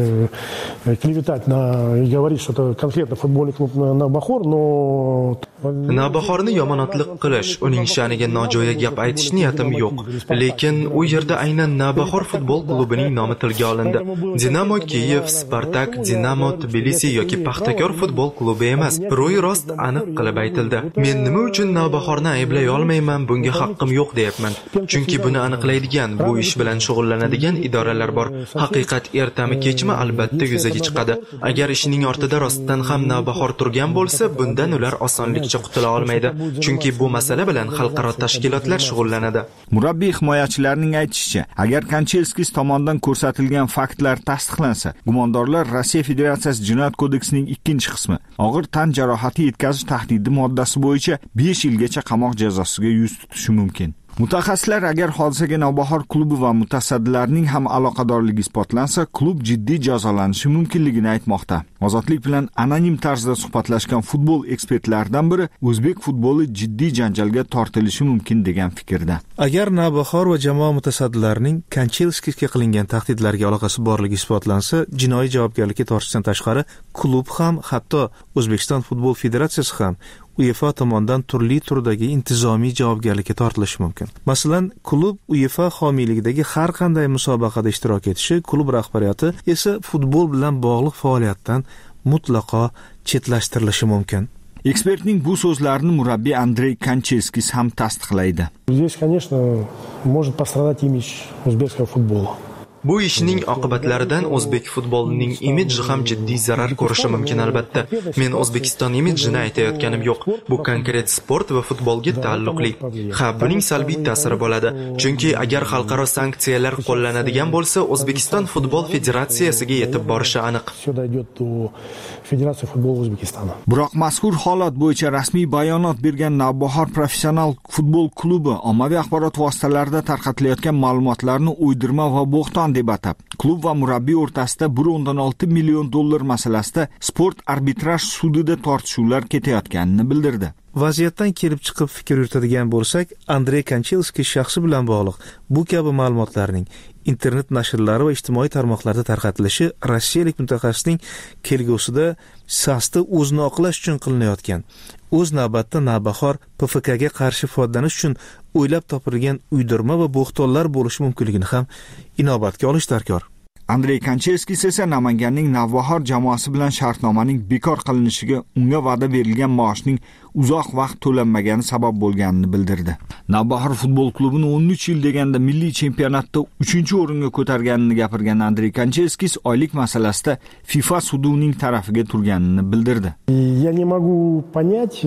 клеветать и говорить, что это конкретно футбольный клуб Navbahor, но Navbahorni yomonotlik qilish, uning sha'niga nojo'ya gap aytish niyatim yo'q. Lekin u yerda aynan Navbahor futbol klubining nomi tilga olindi. Dinamo Kiyev, Spartak, Dinamo Tbilisi yoki Paxtakor futbol klubi emas. Ro'y rost aniq qilib aytildi. Men nima uchun Navbahorni ayblay olmayman, bunga haqqim yo'q deyapman. Chunki buni aniqlaydigan, bu ish bilan shug'ullanadigan idoralar bor. Haqiqat ertami kechmi albatta yuzaga chiqadi. Agar ishning ortida rostdan ham Navbahor turgan bo'lsa, bundan ular osonlikcha qutula olmaydi. Chunki bu masala bilan xalqaro tashkilotlar shug'ullanadi. Murabbiy himoyachilarining aytishicha, agar Kanchelskis tomonidan ko'rsatilgan faktlar tasdiqlansa, gumondorlar Rossiya Federatsiyasi Jinoyat kodeksining 2-qismi og'ir tan jarohati yetkazish tahdidi moddasi bo'yicha 5 yilgacha qamoq jazosiga yuz tutishi mumkin. Mutaxassislar agar hodisaga Navbahor klubi va mutasaddilarning ham aloqadorligi isbotlansa, klub jiddiy jazolanishi mumkinligini aytmoqda. Ozodlik bilan anonim tarzda suhbatlashgan futbol ekspertlaridan biri o'zbek futboli jiddiy janjalga tortilishi mumkin degan fikrda. Agar Navbahor va jamoa mutasaddilarining Kanchelskisga qilingan tahdidlarga aloqasi borligi isbotlansa, jinoiy javobgarlikka tortishdan tashqari, klub ham, hatto O'zbekiston futbol federatsiyasi ham UEFA tomonidan turli turdagi intizomiy javobgarlikka tortilishi mumkin. Masalan, klub UEFA homiyligidagi har qanday musobaqada ishtirok etishi, klub rahbariyati esa futbol bilan bog'liq faoliyatdan mutlaqo chetlashtirilishi mumkin. Ekspertning bu so'zlarini murabbiy Andrey Kanchelskis ham tasdiqlaydi. Здесь, конечно, может пострадать имидж узбекского футбола. Bu ishning oqibatlaridan o'zbek futbolining imidji ham jiddiy zarar ko'rishi mumkin albatta. Men O'zbekiston imidjini aytayotganim yo'q. Bu konkret sport va futbolga taalluqli. Ha, buning salbiy ta'siri bo'ladi. Chunki agar xalqaro sanksiyalar qo'llanadigan bo'lsa, O'zbekiston futbol federatsiyasiga yetib borishi aniq. Biroq mazkur holat bo'yicha rasmiy bayonot bergan Navbahor professional futbol klubi ommaviy axborot vositalarida tarqatilayotgan ma'lumotlarni o'ydirma va bo'xton deb atab, klub va murabbiy o'rtasida $1.6 million masalasida sport arbitraj sudida tortishuvlar ketayotganini bildirdi. Vaziyatdan kelib chiqib fikr yuritadigan bo'lsak, Andrey Kanchelskis shaxsi bilan bog'liq bu kabi ma'lumotlarning internet nashrlari va ijtimoiy tarmoqlarda tarqatilishi rossiyalik mutaxassisning kelgusida sasti o'zini oqlash uchun qilinayotgan, o'z navbatda Navbahor PFKga qarshi foydalanish uchun o'ylab topilgan uydirma va bo'xtonlar bo'lishi mumkinligini ham inobatga olish darkor. Andrey Kanchelskis esa Namanganning Navbahor jamoasi bilan shartnomaning bekor qilinishiga unga va'da berilgan maoshning uzoq vaqt to'lanmagani sabab bo'lganini bildirdi. Navbahor futbol klubini 13 yil deganda milliy chempionatda 3-o'ringa ko'targanini gapirgan Andrey Kanchelskis oylik masalasida FIFA sudining tarafiga turganini bildirdi. Я не могу понять,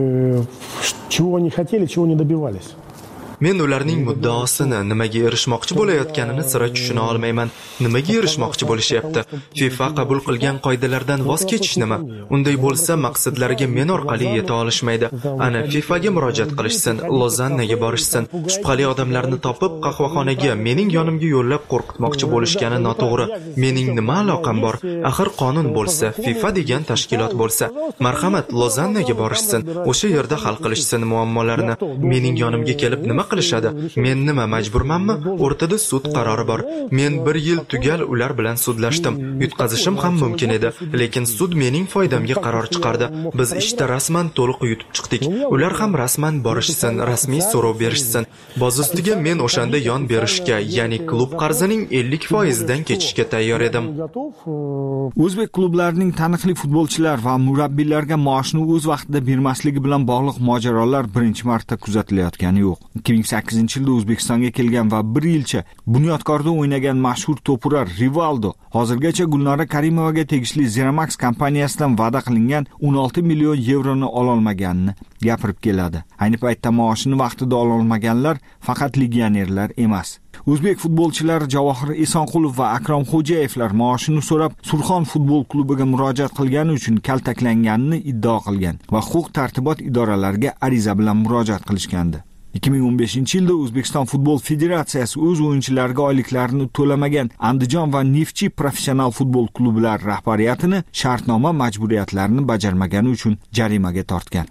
чего они хотели, чего не добивались. Men ularning muddaosini, nimaga erishmoqchi bo'layotganini sira tushuna olmayman. Nimaga erishmoqchi bo'lishyapti? FIFA qabul qilgan qoidalardan voz kechish nima? Unday bo'lsa, maqsadlariga men orqali yeta olishmaydi. Ana FIFAga murojaat qilishsin, Lozannaga borishsin. Shubhali odamlarni topib, qahvaxonaga mening yonimga yo'llab qo'rqitmoqchi bo'lishgani noto'g'ri. Mening nima aloqam bor? Axir qonun bo'lsa, FIFA degan tashkilot bo'lsa, marhamat, Lozannaga borishsin. O'sha yerda hal qilishsin muammolarini. Mening yonimga kelib nima qilishadi? Men nima majburmanmi? O'rtada sud qarori bor. Men 1 yil tugal ular bilan sudlashdim. Yutqazishim ham mumkin edi, lekin sud mening foydamga qaror chiqardi. Biz ishda rasman to'liq yutib chiqdik. Ular ham rasman borishsin, rasmiy so'rov berishsin. Boz ustiga men o'shanda yon berishga, ya'ni klub qarzining 50% dan kechishga tayyor edim. O'zbek klublarining taniqli futbolchilar va murabbiylarga maoshni o'z vaqtida bermasligi bilan bog'liq mojarolar birinchi marta kuzatilayotgani yo'q. 2008-yilda O'zbekistonga kelgan va 1 yilcha Bunyodkorda o'ynagan mashhur to'purar Rivaldo hozirgacha Gulnora Karimovaga tegishli Zeramax kompaniyasidan va'da qilingan 16 million yevroni ololmaganini gapirib keladi. Ayni paytda maoshini vaqtida ololmaganlar faqat legionerlar emas. O'zbek futbolchilari Javohir Esonqulov va Akrom Xo'jayevlar maoshini so'rab Surxon futbol klubiga murojaat qilgani uchun kaltaklanganini iddao qilgan va huquq-tartibot idoralariga ariza bilan murojaat qilishgandi. 2015-yilda O'zbekiston futbol federatsiyasi o'z o'yinchilariga oyliklarini to'lamagan Andijon va Neftchi professional futbol klublari rahbariyatini shartnoma majburiyatlarini bajarmagani uchun jarimaga tortgan.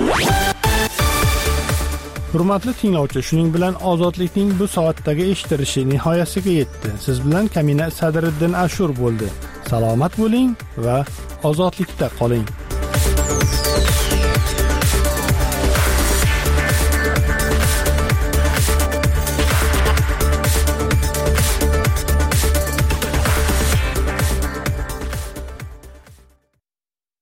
Hurmatli tinglovchi, shuning bilan ozodlikning bu soatdagi eshittirishi nihoyasiga yetdi. Siz bilan Kamina Sadriddin Ashur bo'ldi. Salomat bo'ling va ozodlikda qoling.